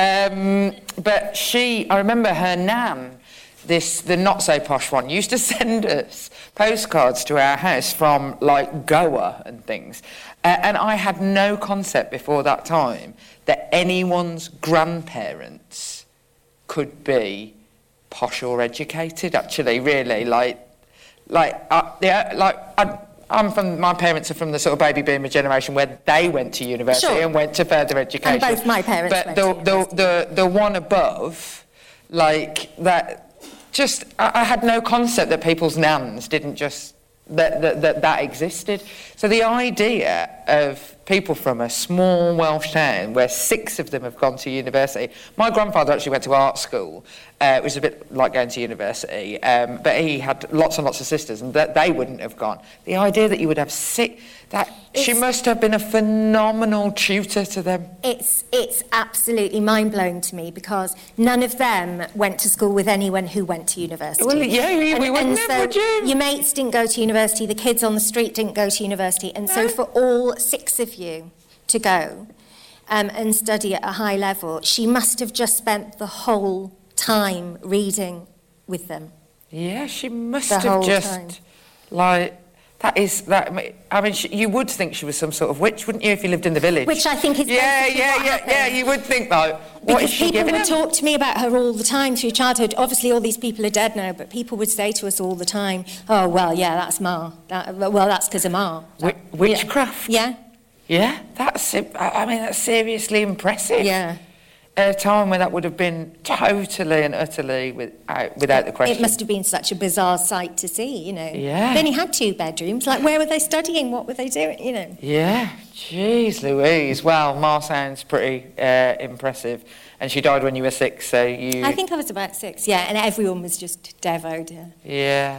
Um, but she, I remember her nan, this the not so posh one, used to send us postcards to our house from like Goa and things. Uh, and I had no concept before that time that anyone's grandparents could be posh or educated. Actually, really, like, like, uh, yeah, like. I, I'm from. My parents are from the sort of baby boomer generation where they went to university sure. and went to further education. And both my parents but went the, to the, university. the the one above, like that, just I, I had no concept that people's nans didn't just that that, that that existed. So the idea of people from a small Welsh town where six of them have gone to university. My grandfather actually went to art school. Uh, it was a bit like going to university, um, but he had lots and lots of sisters, and that they wouldn't have gone. The idea that you would have six, that it's, she must have been a phenomenal tutor to them. It's it's absolutely mind-blowing to me because none of them went to school with anyone who went to university. Well, yeah, we, and, we wouldn't and have, so would you? Your mates didn't go to university, the kids on the street didn't go to university, and so No. for all six of you to go um, and study at a high level, she must have just spent the whole time reading with them. Yeah, she must The have whole just, time. like, that is, that. I mean, she, you would think she was some sort of witch, wouldn't you, if you lived in the village? Which I think is yeah, basically yeah, what yeah, happened. yeah, you would think, though. What Because is she people giving would him? talk to me about her all the time through childhood. Obviously, all these people are dead now, but people would say to us all the time, oh, well, yeah, that's Ma. That, well, that's because of Ma. Wi- witchcraft? Yeah. Yeah, that's, I I mean, that's seriously impressive. Yeah. At a time when that would have been totally and utterly without, without the question. It must have been such a bizarre sight to see, you know. Yeah. They only had two bedrooms. Like, where were they studying? What were they doing, you know? Yeah, jeez Louise. Well, Ma sounds pretty uh, impressive. And she died when you were six, so you... I think I was about six, yeah, and everyone was just devoed. Yeah. Yeah.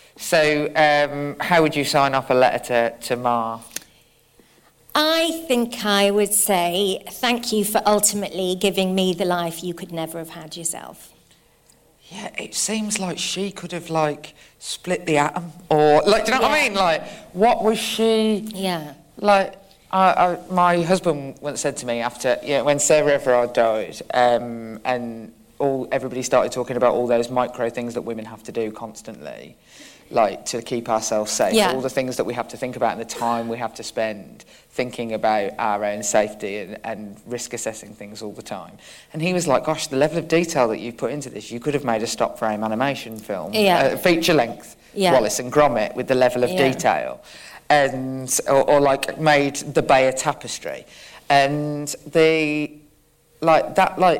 So, um, how would you sign off a letter to, to Ma? I think I would say thank you for ultimately giving me the life you could never have had yourself. Yeah, it seems like she could have, like, split the atom. Or, like, do you know what I Yeah. mean? Like, what was she... Yeah. Like, I, I, my husband once said to me after, you know, when Sarah Everard died, um, and all everybody started talking about all those micro things that women have to do constantly, like to keep ourselves safe, Yeah. all the things that we have to think about and the time we have to spend thinking about our own safety and, and risk assessing things all the time. And he was like, gosh, the level of detail that you've put into this, you could have made a stop frame animation film, Yeah. uh, feature length, Yeah. Wallace and Gromit, with the level of Yeah. detail. And or, or like made the Bayer tapestry, and the like that like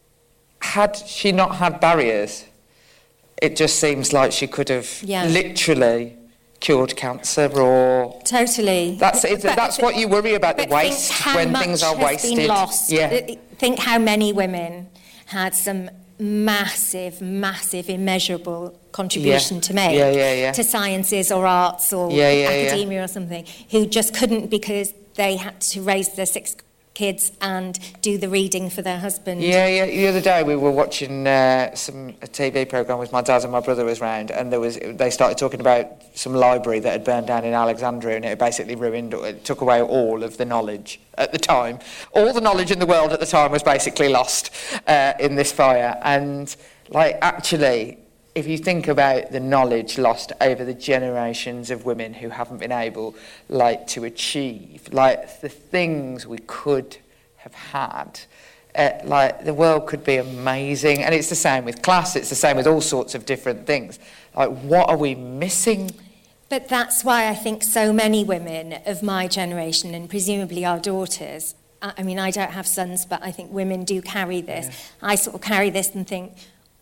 had she not had barriers, it just seems like she could have Yeah. literally cured cancer. Or Totally. that's it, But- that's what you worry about, the but think waste how when much things are has wasted. Been lost. Yeah. Think how many women had some massive, massive, immeasurable contribution Yeah. to make Yeah, yeah, yeah. to sciences or arts or Yeah, yeah, yeah. academia or something, who just couldn't because they had to raise their six kids and do the reading for their husband. Yeah, yeah. The other day we were watching uh, some a T V programme with my dad and my brother was round, and there was they started talking about some library that had burned down in Alexandria, and it had basically ruined, it took away all of the knowledge at the time. All the knowledge in the world at the time was basically lost uh, in this fire. And like actually, if you think about the knowledge lost over the generations of women who haven't been able, like, to achieve, like, the things we could have had, uh, like, the world could be amazing. And it's the same with class, it's the same with all sorts of different things. Like, what are we missing? But that's why I think so many women of my generation, and presumably our daughters, I I mean, I don't have sons, but I think women do carry this. Yeah. I sort of carry this and think,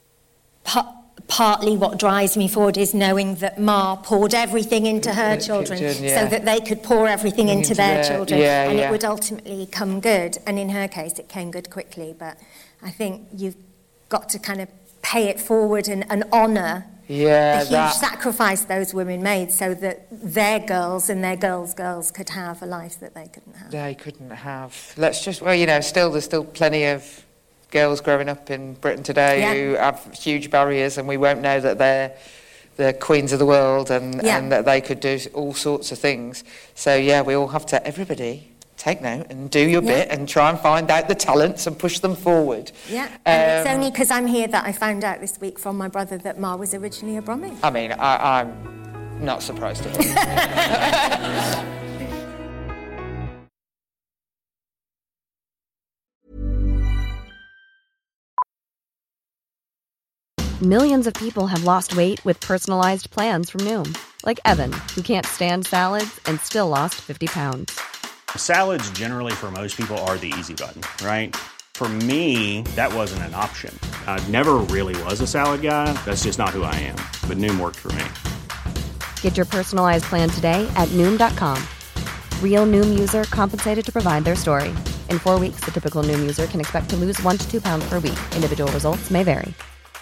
pa- partly what drives me forward is knowing that Ma poured everything into her children Kitchen, yeah. so that they could pour everything into, into their, their children, yeah, and yeah. it would ultimately come good. And in her case, it came good quickly. But I think you've got to kind of pay it forward and, and honour Yeah, the huge that- sacrifice those women made so that their girls and their girls' girls could have a life that they couldn't have. They couldn't have. Let's just, well, you know, still, there's still plenty of girls growing up in Britain today Yeah. who have huge barriers, and we won't know that they're the queens of the world, and, Yeah. and that they could do all sorts of things. So, yeah, we all have to, everybody, take note and do your Yeah. bit and try and find out the talents and push them forward. Yeah, and Um, it's only because I'm here that I found out this week from my brother that Ma was originally a Brummy. I mean, I, I'm not surprised at all. Millions of people have lost weight with personalized plans from Noom. Like Evan, who can't stand salads and still lost fifty pounds. Salads generally for most people are the easy button, right? For me, that wasn't an option. I never really was a salad guy. That's just not who I am. But Noom worked for me. Get your personalized plan today at Noom dot com. Real Noom user compensated to provide their story. In four weeks, the typical Noom user can expect to lose one to two pounds per week. Individual results may vary.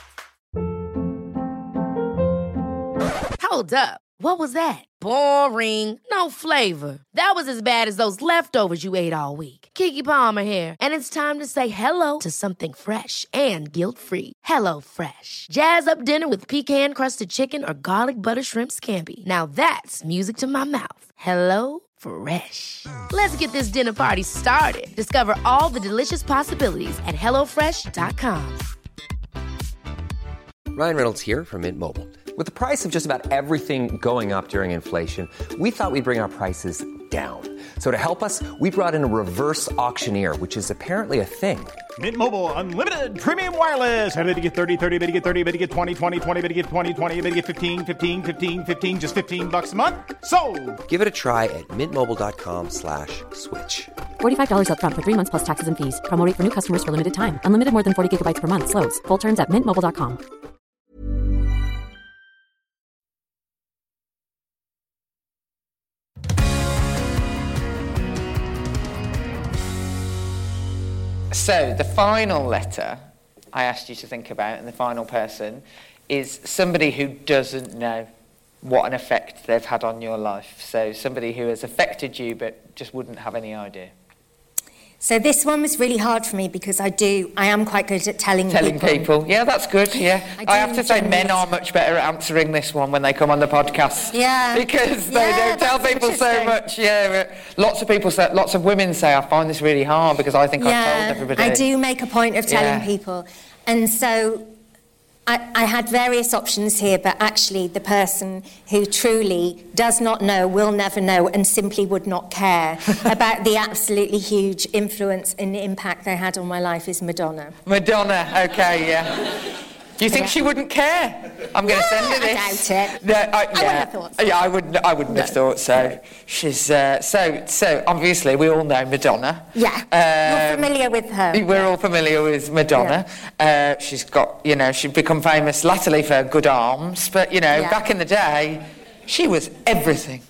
Hold up. What was that? Boring. No flavor. That was as bad as those leftovers you ate all week. Keke Palmer here, and it's time to say hello to something fresh and guilt-free. Hello Fresh. Jazz up dinner with pecan-crusted chicken or garlic butter shrimp scampi. Now that's music to my mouth. Hello Fresh. Let's get this dinner party started. Discover all the delicious possibilities at hello fresh dot com. Ryan Reynolds here from Mint Mobile. With the price of just about everything going up during inflation, we thought we'd bring our prices down. So to help us, we brought in a reverse auctioneer, which is apparently a thing. Mint Mobile Unlimited Premium Wireless. How to get thirty, thirty, how to get thirty, how to get twenty, twenty, twenty, how to get twenty, twenty, how to get fifteen, fifteen, fifteen, fifteen, just fifteen bucks a month? Sold! Give it a try at mintmobile.com slash switch. forty-five dollars up front for three months plus taxes and fees. Promo rate for new customers for limited time. Unlimited more than forty gigabytes per month. Slows full terms at mint mobile dot com. So the final letter I asked you to think about, and the final person, is somebody who doesn't know what an effect they've had on your life. So somebody who has affected you but just wouldn't have any idea. So this one was really hard for me because I do, I am quite good at telling, Telling people. people. Yeah, that's good, yeah. I I, have to say genuinely- men are much better at answering this one when they come on the podcast. Yeah. Because they Yeah, don't tell that's people so interesting. much. Yeah, lots of people say, lots of women say, I find this really hard because I think I've told everybody. I do make a point of telling Yeah. people. And so I, I had various options here, but actually the person who truly does not know, will never know, and simply would not care about the absolutely huge influence and impact they had on my life is Madonna. Madonna, okay, yeah. Do you think Yeah. she wouldn't care? I'm going to send her I this. doubt it. No, I, I wouldn't yeah. have thought so. Yeah, I wouldn't. I wouldn't have thought so. She's uh, so so. Obviously, we all know Madonna. Yeah, you're Um, familiar with her. We're all familiar with Madonna. Uh, she's got, you know, she's become famous latterly for her good arms, but you know, Yeah. back in the day, she was everything.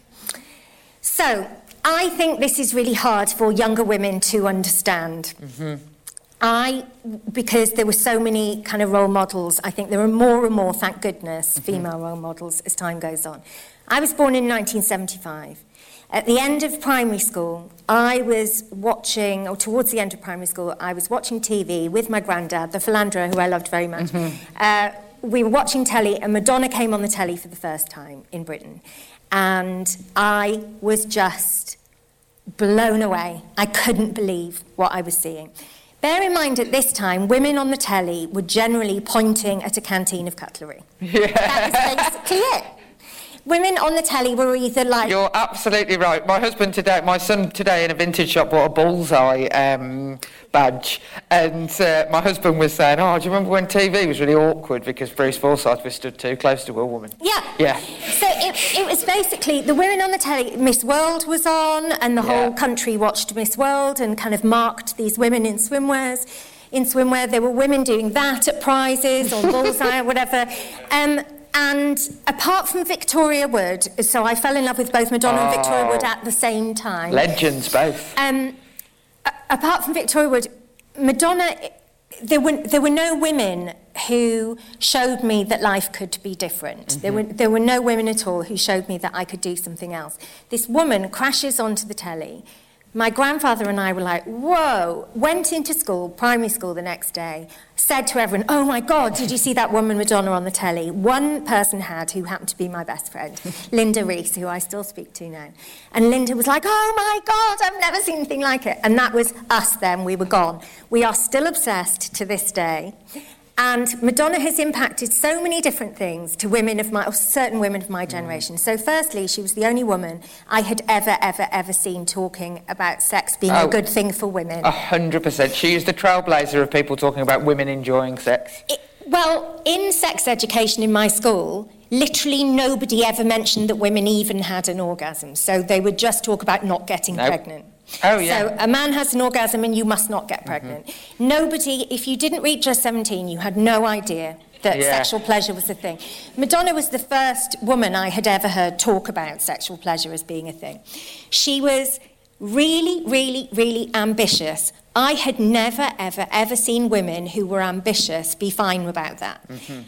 So, I think this is really hard for younger women to understand. Mm-hmm. I, because there were so many kind of role models, I think there are more and more, thank goodness, mm-hmm. female role models as time goes on. I was born in nineteen seventy-five. At the end of primary school, I was watching, or towards the end of primary school, I was watching T V with my granddad, the philanderer, who I loved very much. Mm-hmm. Uh, we were watching telly, and Madonna came on the telly for the first time in Britain. And I was just blown away. I couldn't believe what I was seeing. Bear in mind, at this time, women on the telly were generally pointing at a canteen of cutlery. Yeah. That was basically it. Women on the telly were either like... You're absolutely right. My husband today, my son today in a vintage shop bought a bullseye um, badge, and uh, my husband was saying, oh, do you remember when T V was really awkward because Bruce Forsyth was stood too close to a woman? Yeah. Yeah. So it, it was basically, the women on the telly, Miss World was on, and the Yeah. whole country watched Miss World and kind of marked these women in swimwears. In swimwear, there were women doing that at prizes or bullseye or whatever. Um, And apart from Victoria Wood, so I fell in love with both Madonna oh, and Victoria Wood at the same time. Legends, both. Um, a- apart from Victoria Wood, Madonna, there were there were no women who showed me that life could be different. Mm-hmm. There were there were no women at all who showed me that I could do something else. This woman crashes onto the telly, My grandfather and I were like, whoa, went into school, primary school the next day, said to everyone, oh my God, did you see that woman Madonna on the telly? One person had, who happened to be my best friend, Linda Reese, who I still speak to now. And Linda was like, oh my God, I've never seen anything like it. And that was us then, we were gone. We are still obsessed to this day. And Madonna has impacted so many different things to women of my, or certain women of my generation. Mm. So firstly, she was the only woman I had ever, ever, ever seen talking about sex being oh, a good thing for women. A hundred percent. She is the trailblazer of people talking about women enjoying sex. It, well, in sex education in my school, literally nobody ever mentioned that women even had an orgasm. So they would just talk about not getting nope. pregnant. Oh, yeah. So a man has an orgasm and you must not get pregnant. Mm-hmm. Nobody, if you didn't reach just seventeen, you had no idea that yeah. sexual pleasure was a thing. Madonna was the first woman I had ever heard talk about sexual pleasure as being a thing. She was really, really, really ambitious. I had never, ever, ever seen women who were ambitious be fine about that. Mm-hmm.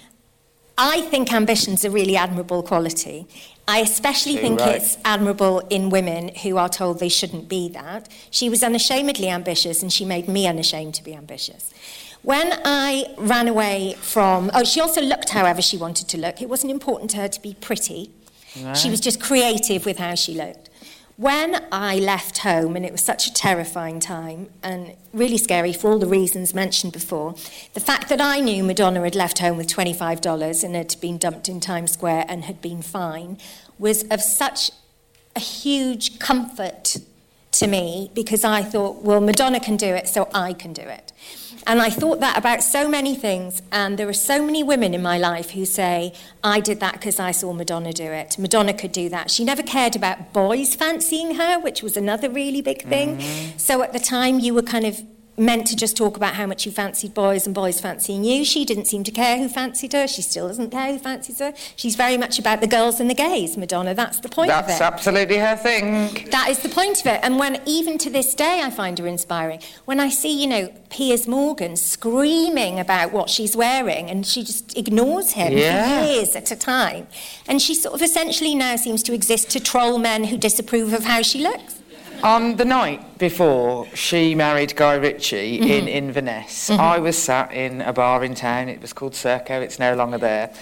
I think ambition's a really admirable quality. I especially You're think right. it's admirable in women who are told they shouldn't be that. She was unashamedly ambitious, and she made me unashamed to be ambitious. When I ran away from... Oh, she also looked however she wanted to look. It wasn't important to her to be pretty. No. She was just creative with how she looked. When I left home, and it was such a terrifying time and really scary for all the reasons mentioned before, the fact that I knew Madonna had left home with twenty-five dollars and had been dumped in Times Square and had been fine was of such a huge comfort to me, because I thought, well, Madonna can do it, so I can do it. And I thought that about so many things, and there are so many women in my life who say, I did that because I saw Madonna do it. Madonna could do that. She never cared about boys fancying her, which was another really big thing. Mm-hmm. So at the time, you were kind of meant to just talk about how much you fancied boys and boys fancying you. She didn't seem to care who fancied her. She still doesn't care who fancies her. She's very much about the girls and the gays, Madonna. That's the point That's of it. That's absolutely her thing. That is the point of it. And when, even to this day, I find her inspiring. When I see, you know, Piers Morgan screaming about what she's wearing, and she just ignores him yeah. for years at a time. And she sort of essentially now seems to exist to troll men who disapprove of how she looks. On the night before she married Guy Ritchie mm-hmm. in Inverness, mm-hmm. I was sat in a bar in town. It was called Circo. It's no longer there.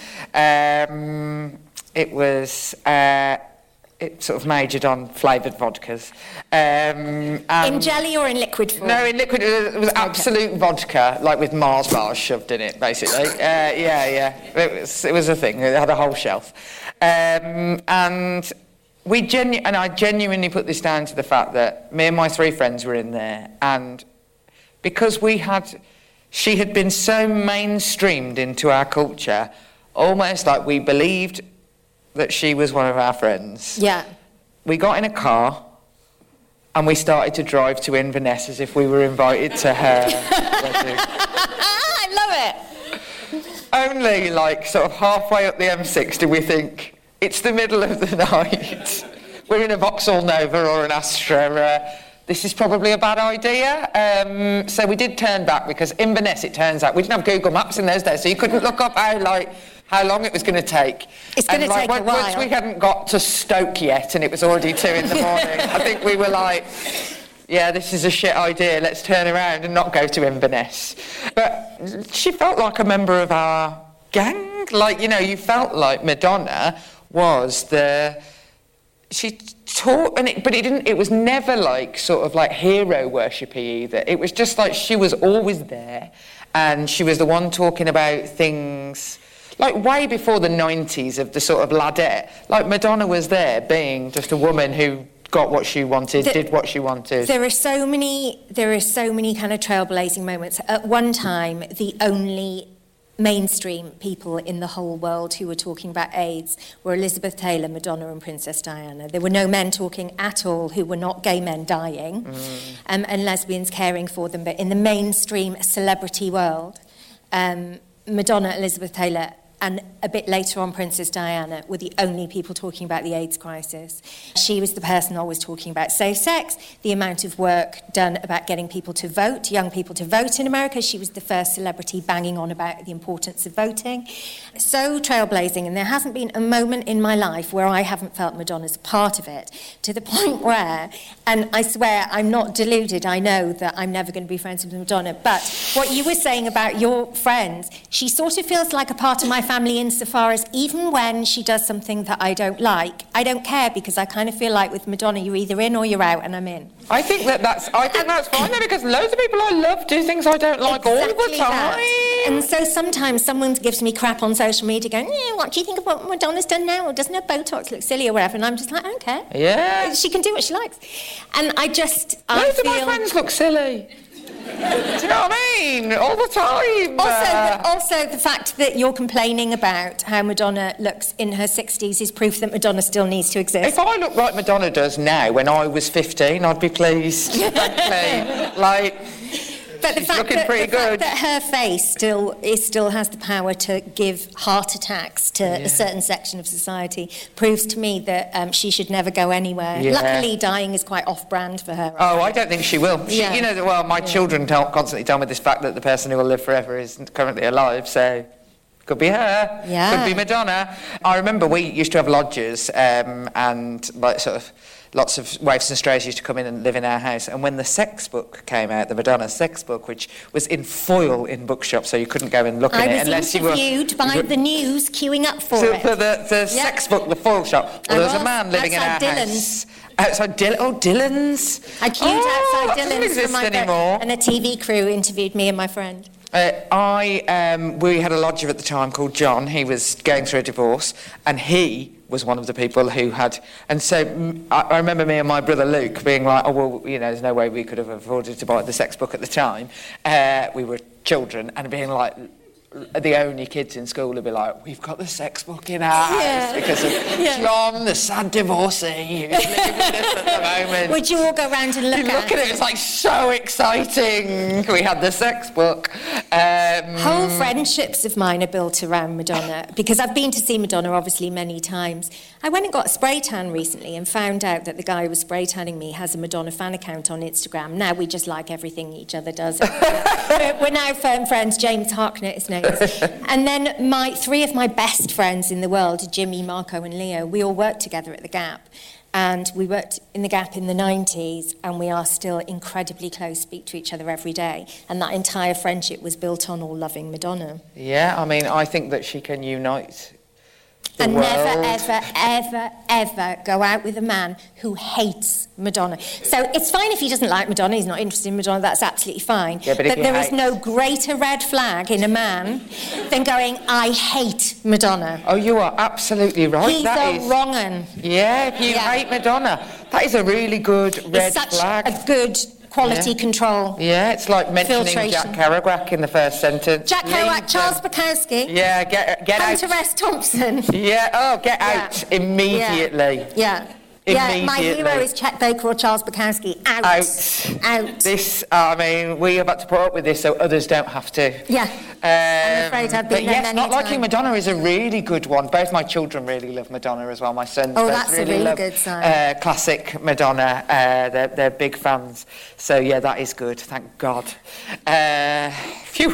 Um, it was... Uh, it sort of majored on flavoured vodkas. Um, in jelly or in liquid form? No, in liquid. It was absolute okay. vodka, like with Mars bars shoved in it, basically. uh, yeah, yeah. It was, it was a thing. It had a whole shelf. Um, and... We genu- and I genuinely put this down to the fact that me and my three friends were in there, and because we had, she had been so mainstreamed into our culture, almost like we believed that she was one of our friends. Yeah. We got in a car and we started to drive to Inverness as if we were invited to her wedding. I love it. Only like sort of halfway up the M six do we think, it's the middle of the night. We're in a Vauxhall Nova or an Astra. Uh, this is probably a bad idea. Um, so we did turn back because Inverness, it turns out, we didn't have Google Maps in those days, so you couldn't look up how like how long it was going to take. It's going to like, take a while. Once we hadn't got to Stoke yet, and it was already two in the morning, I think we were like, yeah, this is a shit idea. Let's turn around and not go to Inverness. But she felt like a member of our gang. Like, you know, you felt like Madonna was the she taught and it, but it didn't it was never like sort of like hero worshipy either. It was just like she was always there, and she was the one talking about things like way before the nineties of the sort of ladette. Like Madonna was there being just a woman who got what she wanted, the, did what she wanted. There are so many there are so many kind of trailblazing moments. At one time, the only mainstream people in the whole world who were talking about AIDS were Elizabeth Taylor, Madonna and Princess Diana. There were no men talking at all who were not gay men dying mm. um, and lesbians caring for them. But in the mainstream celebrity world, um, Madonna, Elizabeth Taylor and a bit later on Princess Diana were the only people talking about the AIDS crisis. She was the person always talking about safe sex, the amount of work done about getting people to vote, young people to vote in America. She was the first celebrity banging on about the importance of voting. So trailblazing, and there hasn't been a moment in my life where I haven't felt Madonna's part of it, to the point where, and I swear I'm not deluded, I know that I'm never going to be friends with Madonna, but what you were saying about your friends, she sort of feels like a part of my family insofar as even when she does something that I don't like, I don't care, because I kind of feel like with Madonna, you're either in or you're out, and I'm in. I think that that's, I think that's fine though, because loads of people I love do things I don't like exactly all the time. That. And so sometimes someone gives me crap on social media going, yeah, what do you think of what Madonna's done now? Or doesn't her Botox look silly or whatever? And I'm just like, I don't care. Yeah. She can do what she likes. And I just, I Loads feel... of my friends look silly. Do you know what I mean? All the time. Also, uh... the, also, the fact that you're complaining about how Madonna looks in her sixties is proof that Madonna still needs to exist. If I look like Madonna does now, when I was fifteen, I'd be pleased. Frankly, like. But the, She's fact looking that, pretty the good. fact that her face still is, still has the power to give heart attacks to yeah. a certain section of society proves to me that um, she should never go anywhere. Yeah. Luckily, dying is quite off-brand for her. Oh, I don't think she will. She, yeah. You know, well, my yeah. children tell, constantly tell me this fact that the person who will live forever is currently alive, so... Could be her, yeah. could be Madonna. I remember we used to have lodgers um, and like sort of lots of waifs and strays used to come in and live in our house. And when the sex book came out, the Madonna sex book, which was in foil in bookshops, so you couldn't go and look I in it unless you were... I was interviewed by the news queuing up for so it. For the, the yeah. sex book, the foil shop, well, there was, was a man living in our Dylan's. house. Outside Dylan, oh, Dylan's. I queued oh, outside Dylan's for my anymore. And a T V crew interviewed me and my friend. Uh, I, um, we had a lodger at the time called John. He was going through a divorce, and he was one of the people who had... And so mm, I, I remember me and my brother Luke being like, oh, well, you know, there's no way we could have afforded to buy the sex book at the time. Uh, we were children, and being like... the only kids in school would be like, we've got the sex book in our house yeah. because of yeah. John, the sad divorcee who's living with us at the moment. Would you all go round and look you at it? look at it, it's like so exciting. We had the sex book. Um, Whole friendships of mine are built around Madonna because I've been to see Madonna obviously many times. I went and got a spray tan recently and found out that the guy who was spray tanning me has a Madonna fan account on Instagram. Now we just like everything each other does. we're, we're now firm friends. James Harknett is named. And then my three of my best friends in the world, Jimmy, Marco and Leo, we all worked together at The Gap. And we worked in The Gap in the nineties, and we are still incredibly close, speak to each other every day. And that entire friendship was built on all loving Madonna. Yeah, I mean, I think that she can unite the and world. never, ever, ever, ever go out with a man who hates Madonna. So it's fine if he doesn't like Madonna, he's not interested in Madonna, that's absolutely fine. Yeah, but but there hates... is no greater red flag in a man than going, I hate Madonna. Oh, you are absolutely right. He's that a is... wrong un. Yeah, if you yeah. hate Madonna, that is a really good red it's such flag. a good... quality yeah. control. Yeah, it's like mentioning filtration. Jack Kerouac in the first sentence. Jack Kerouac, Charles Bukowski. Yeah, get get Hunter out. S. Thompson. Yeah, oh, get yeah. out immediately. Yeah. yeah. Yeah, my hero is Chet Baker or Charles Bukowski. Out. Out. Out. This, I mean, we have had to put up with this so others don't have to. Yeah. Um, I'm afraid I've been but there yes, many not times. liking Madonna is a really good one. Both my children really love Madonna as well. My sons oh, both that's really, a really love good sign. Uh, classic Madonna. Uh, they're, they're big fans. So, yeah, that is good. Thank God. Uh, phew.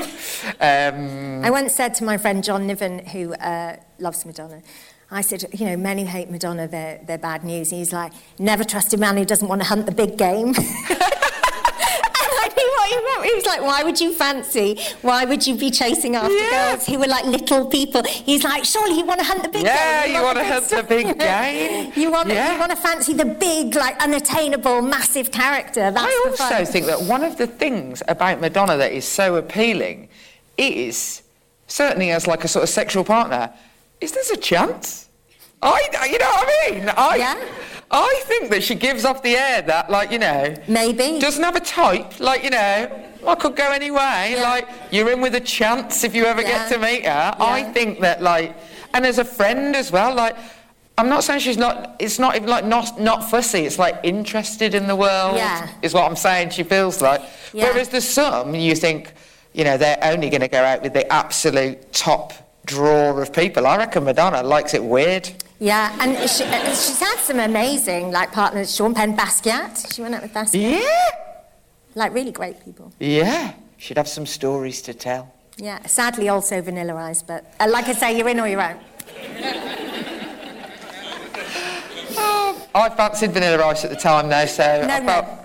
Um, I once said to my friend John Niven, who uh, loves Madonna, I said, you know, men who hate Madonna, they're, they're bad news. And he's like, never trust a man who doesn't want to hunt the big game. And I knew what he meant. He was like, why would you fancy? Why would you be chasing after yeah. girls who were like little people? He's like, surely you want to hunt the big yeah, game. Yeah, you want to hunt the big game. you, want, yeah. you want to fancy the big, like, unattainable, massive character. That's I the also fun. think that one of the things about Madonna that is so appealing is, certainly as like a sort of sexual partner, is there's a chance. I, you know what I mean? I, yeah. I think that she gives off the air that, like, you know... Maybe. Doesn't have a type, like, you know, I could go any way. Yeah. Like, you're in with a chance if you ever yeah. get to meet her. Yeah. I think that, like... And as a friend as well, like... I'm not saying she's not... It's not even, like, not, not fussy. It's, like, interested in the world, yeah. is what I'm saying she feels like. Yeah. Whereas there's some, you think, you know, they're only going to go out with the absolute top... draw of people. I reckon Madonna likes it weird. Yeah, and she, she's had some amazing, like, partners. Sean Penn, Basquiat. She went out with Basquiat. Yeah. Like, really great people. Yeah. She'd have some stories to tell. Yeah, sadly also Vanilla Ice, but uh, like I say, you're in or you're out. oh, I fancied Vanilla Ice at the time, though, so no, I no. felt...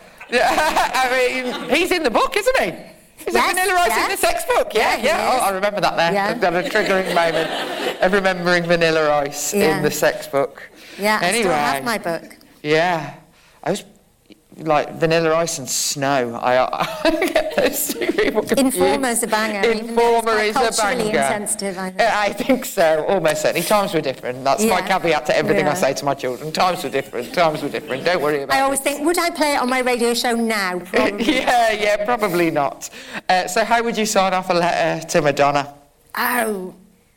I mean, he's in the book, isn't he? Is yes, it Vanilla Ice yes. in the sex book? Yeah, yeah. yeah. Oh, I remember that now. Yeah. I've got a triggering moment of remembering Vanilla Ice yeah. in the sex book. Yeah, anyway, I still have my book. Yeah. I was... Like Vanilla Ice and Snow. I, I get those two people confused. Informer's a banger. Informer is a banger. Insensitive, I think. I think so, almost certainly. Times were different. That's yeah. my caveat to everything yeah. I say to my children. Times were different. Times were different. Don't worry about it. I always think, would I play it on my radio show now? Probably. yeah, yeah, probably not. Uh, so how would you sign off a letter to Madonna? Oh,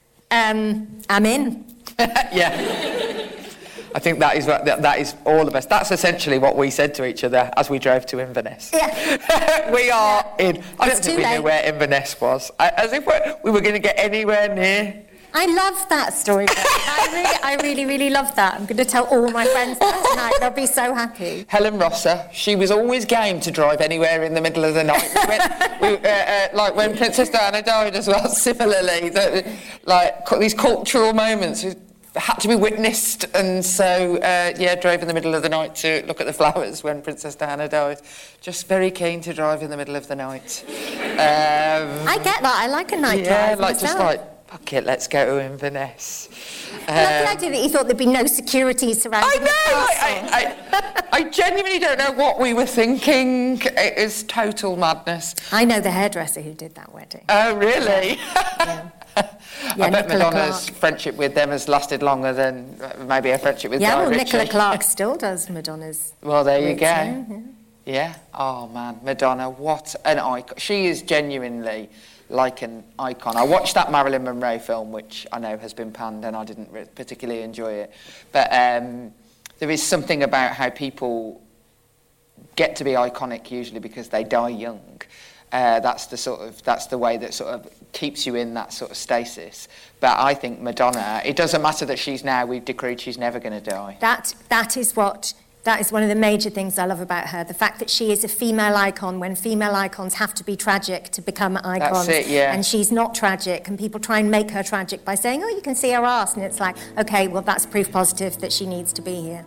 um, I'm in. yeah. I think that is that, that is all of us. That's essentially what we said to each other as we drove to Inverness. Yeah. we are yeah. in. I don't it's think we late. knew where Inverness was. I, as if we're, we were going to get anywhere near. I love that story. I really, I really, really love that. I'm going to tell all my friends that tonight. They'll be so happy. Helen Rosser, she was always game to drive anywhere in the middle of the night. We went, we, uh, uh, like when Princess Diana died as well, similarly. The, like, these cultural moments had to be witnessed, and so uh, yeah, drove in the middle of the night to look at the flowers when Princess Diana died. Just very keen to drive in the middle of the night. Um, I get that. I like a night yeah, drive. like myself. just like fuck it, let's go to Inverness. I love the idea that you thought there'd be no security surrounding I know. the castle. I, I, I genuinely don't know what we were thinking. It is total madness. I know the hairdresser who did that wedding. Oh, really? Yeah. Yeah, I bet Nicola Madonna's Clark. friendship with them has lasted longer than maybe her friendship with Yeah, Guy well, Ritchie. Nicola Clark still does Madonna's. Well, there you go. Yeah, yeah. Yeah. Oh, man. Madonna, what an icon. She is genuinely like an icon. I watched that Marilyn Monroe film, which I know has been panned, and I didn't re- particularly enjoy it. But um, there is something about how people get to be iconic usually because they die young. Uh, that's the sort of that's the way that sort of keeps you in that sort of stasis. But I think Madonna, it doesn't matter that she's now, we've decreed she's never going to die. That that is what that is one of the major things I love about her. The fact that she is a female icon when female icons have to be tragic to become icons. That's it, yeah. And she's not tragic, and people try and make her tragic by saying, "Oh, you can see her ass," and it's like, okay, well, that's proof positive that she needs to be here.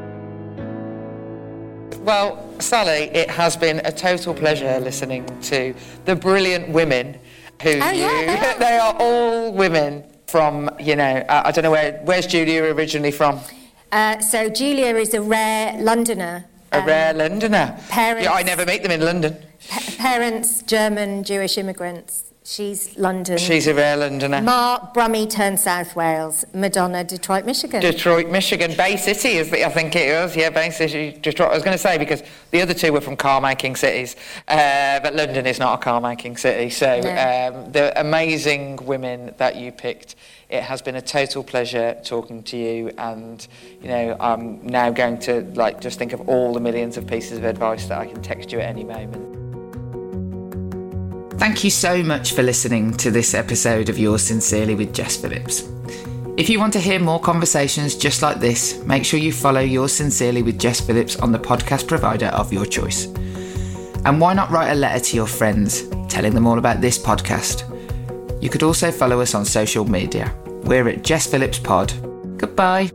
Well, Sally, it has been a total pleasure listening to the brilliant women who Oh, you... yeah, they are. They are all women from, you know, uh, I don't know, where. where's Julia originally from? Uh, so Julia is a rare Londoner. A um, rare Londoner. parents- Yeah, I never meet them in London. pa- parents, German, Jewish immigrants. She's London. She's a rare Londoner. Mark Brummie turned South Wales. Madonna, Detroit, Michigan. Detroit, Michigan. Bay City, is the, I think it was. Yeah, Bay City, Detroit. I was going to say, because the other two were from car-making cities, uh, but London is not a car-making city. So No. um, the amazing women that you picked, it has been a total pleasure talking to you, and, you know, I'm now going to, like, just think of all the millions of pieces of advice that I can text you at any moment. Thank you so much for listening to this episode of Yours Sincerely with Jess Phillips. If you want to hear more conversations just like this, make sure you follow Yours Sincerely with Jess Phillips on the podcast provider of your choice. And why not write a letter to your friends, telling them all about this podcast? You could also follow us on social media. We're at Jess Phillips Pod. Goodbye.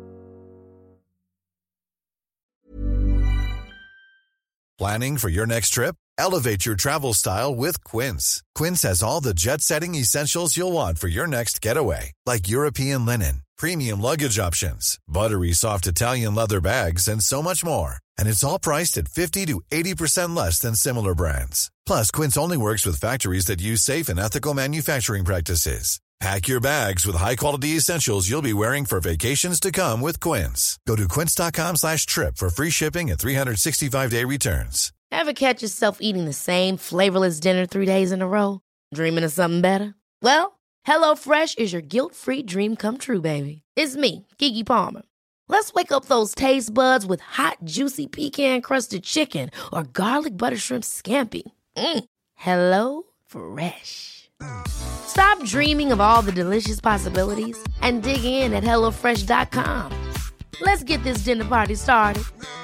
Planning for your next trip? Elevate your travel style with Quince. Quince has all the jet-setting essentials you'll want for your next getaway, like European linen, premium luggage options, buttery soft Italian leather bags, and so much more. And it's all priced at fifty to eighty percent less than similar brands. Plus, Quince only works with factories that use safe and ethical manufacturing practices. Pack your bags with high-quality essentials you'll be wearing for vacations to come with Quince. Go to quince.com slash trip for free shipping and three sixty-five day returns. Ever catch yourself eating the same flavorless dinner three days in a row? Dreaming of something better? Well, HelloFresh is your guilt-free dream come true, baby. It's me, Keke Palmer. Let's wake up those taste buds with hot, juicy pecan-crusted chicken or garlic butter shrimp scampi. Mm. Hello Fresh. Stop dreaming of all the delicious possibilities? And dig in at hello fresh dot com. Let's get this dinner party started.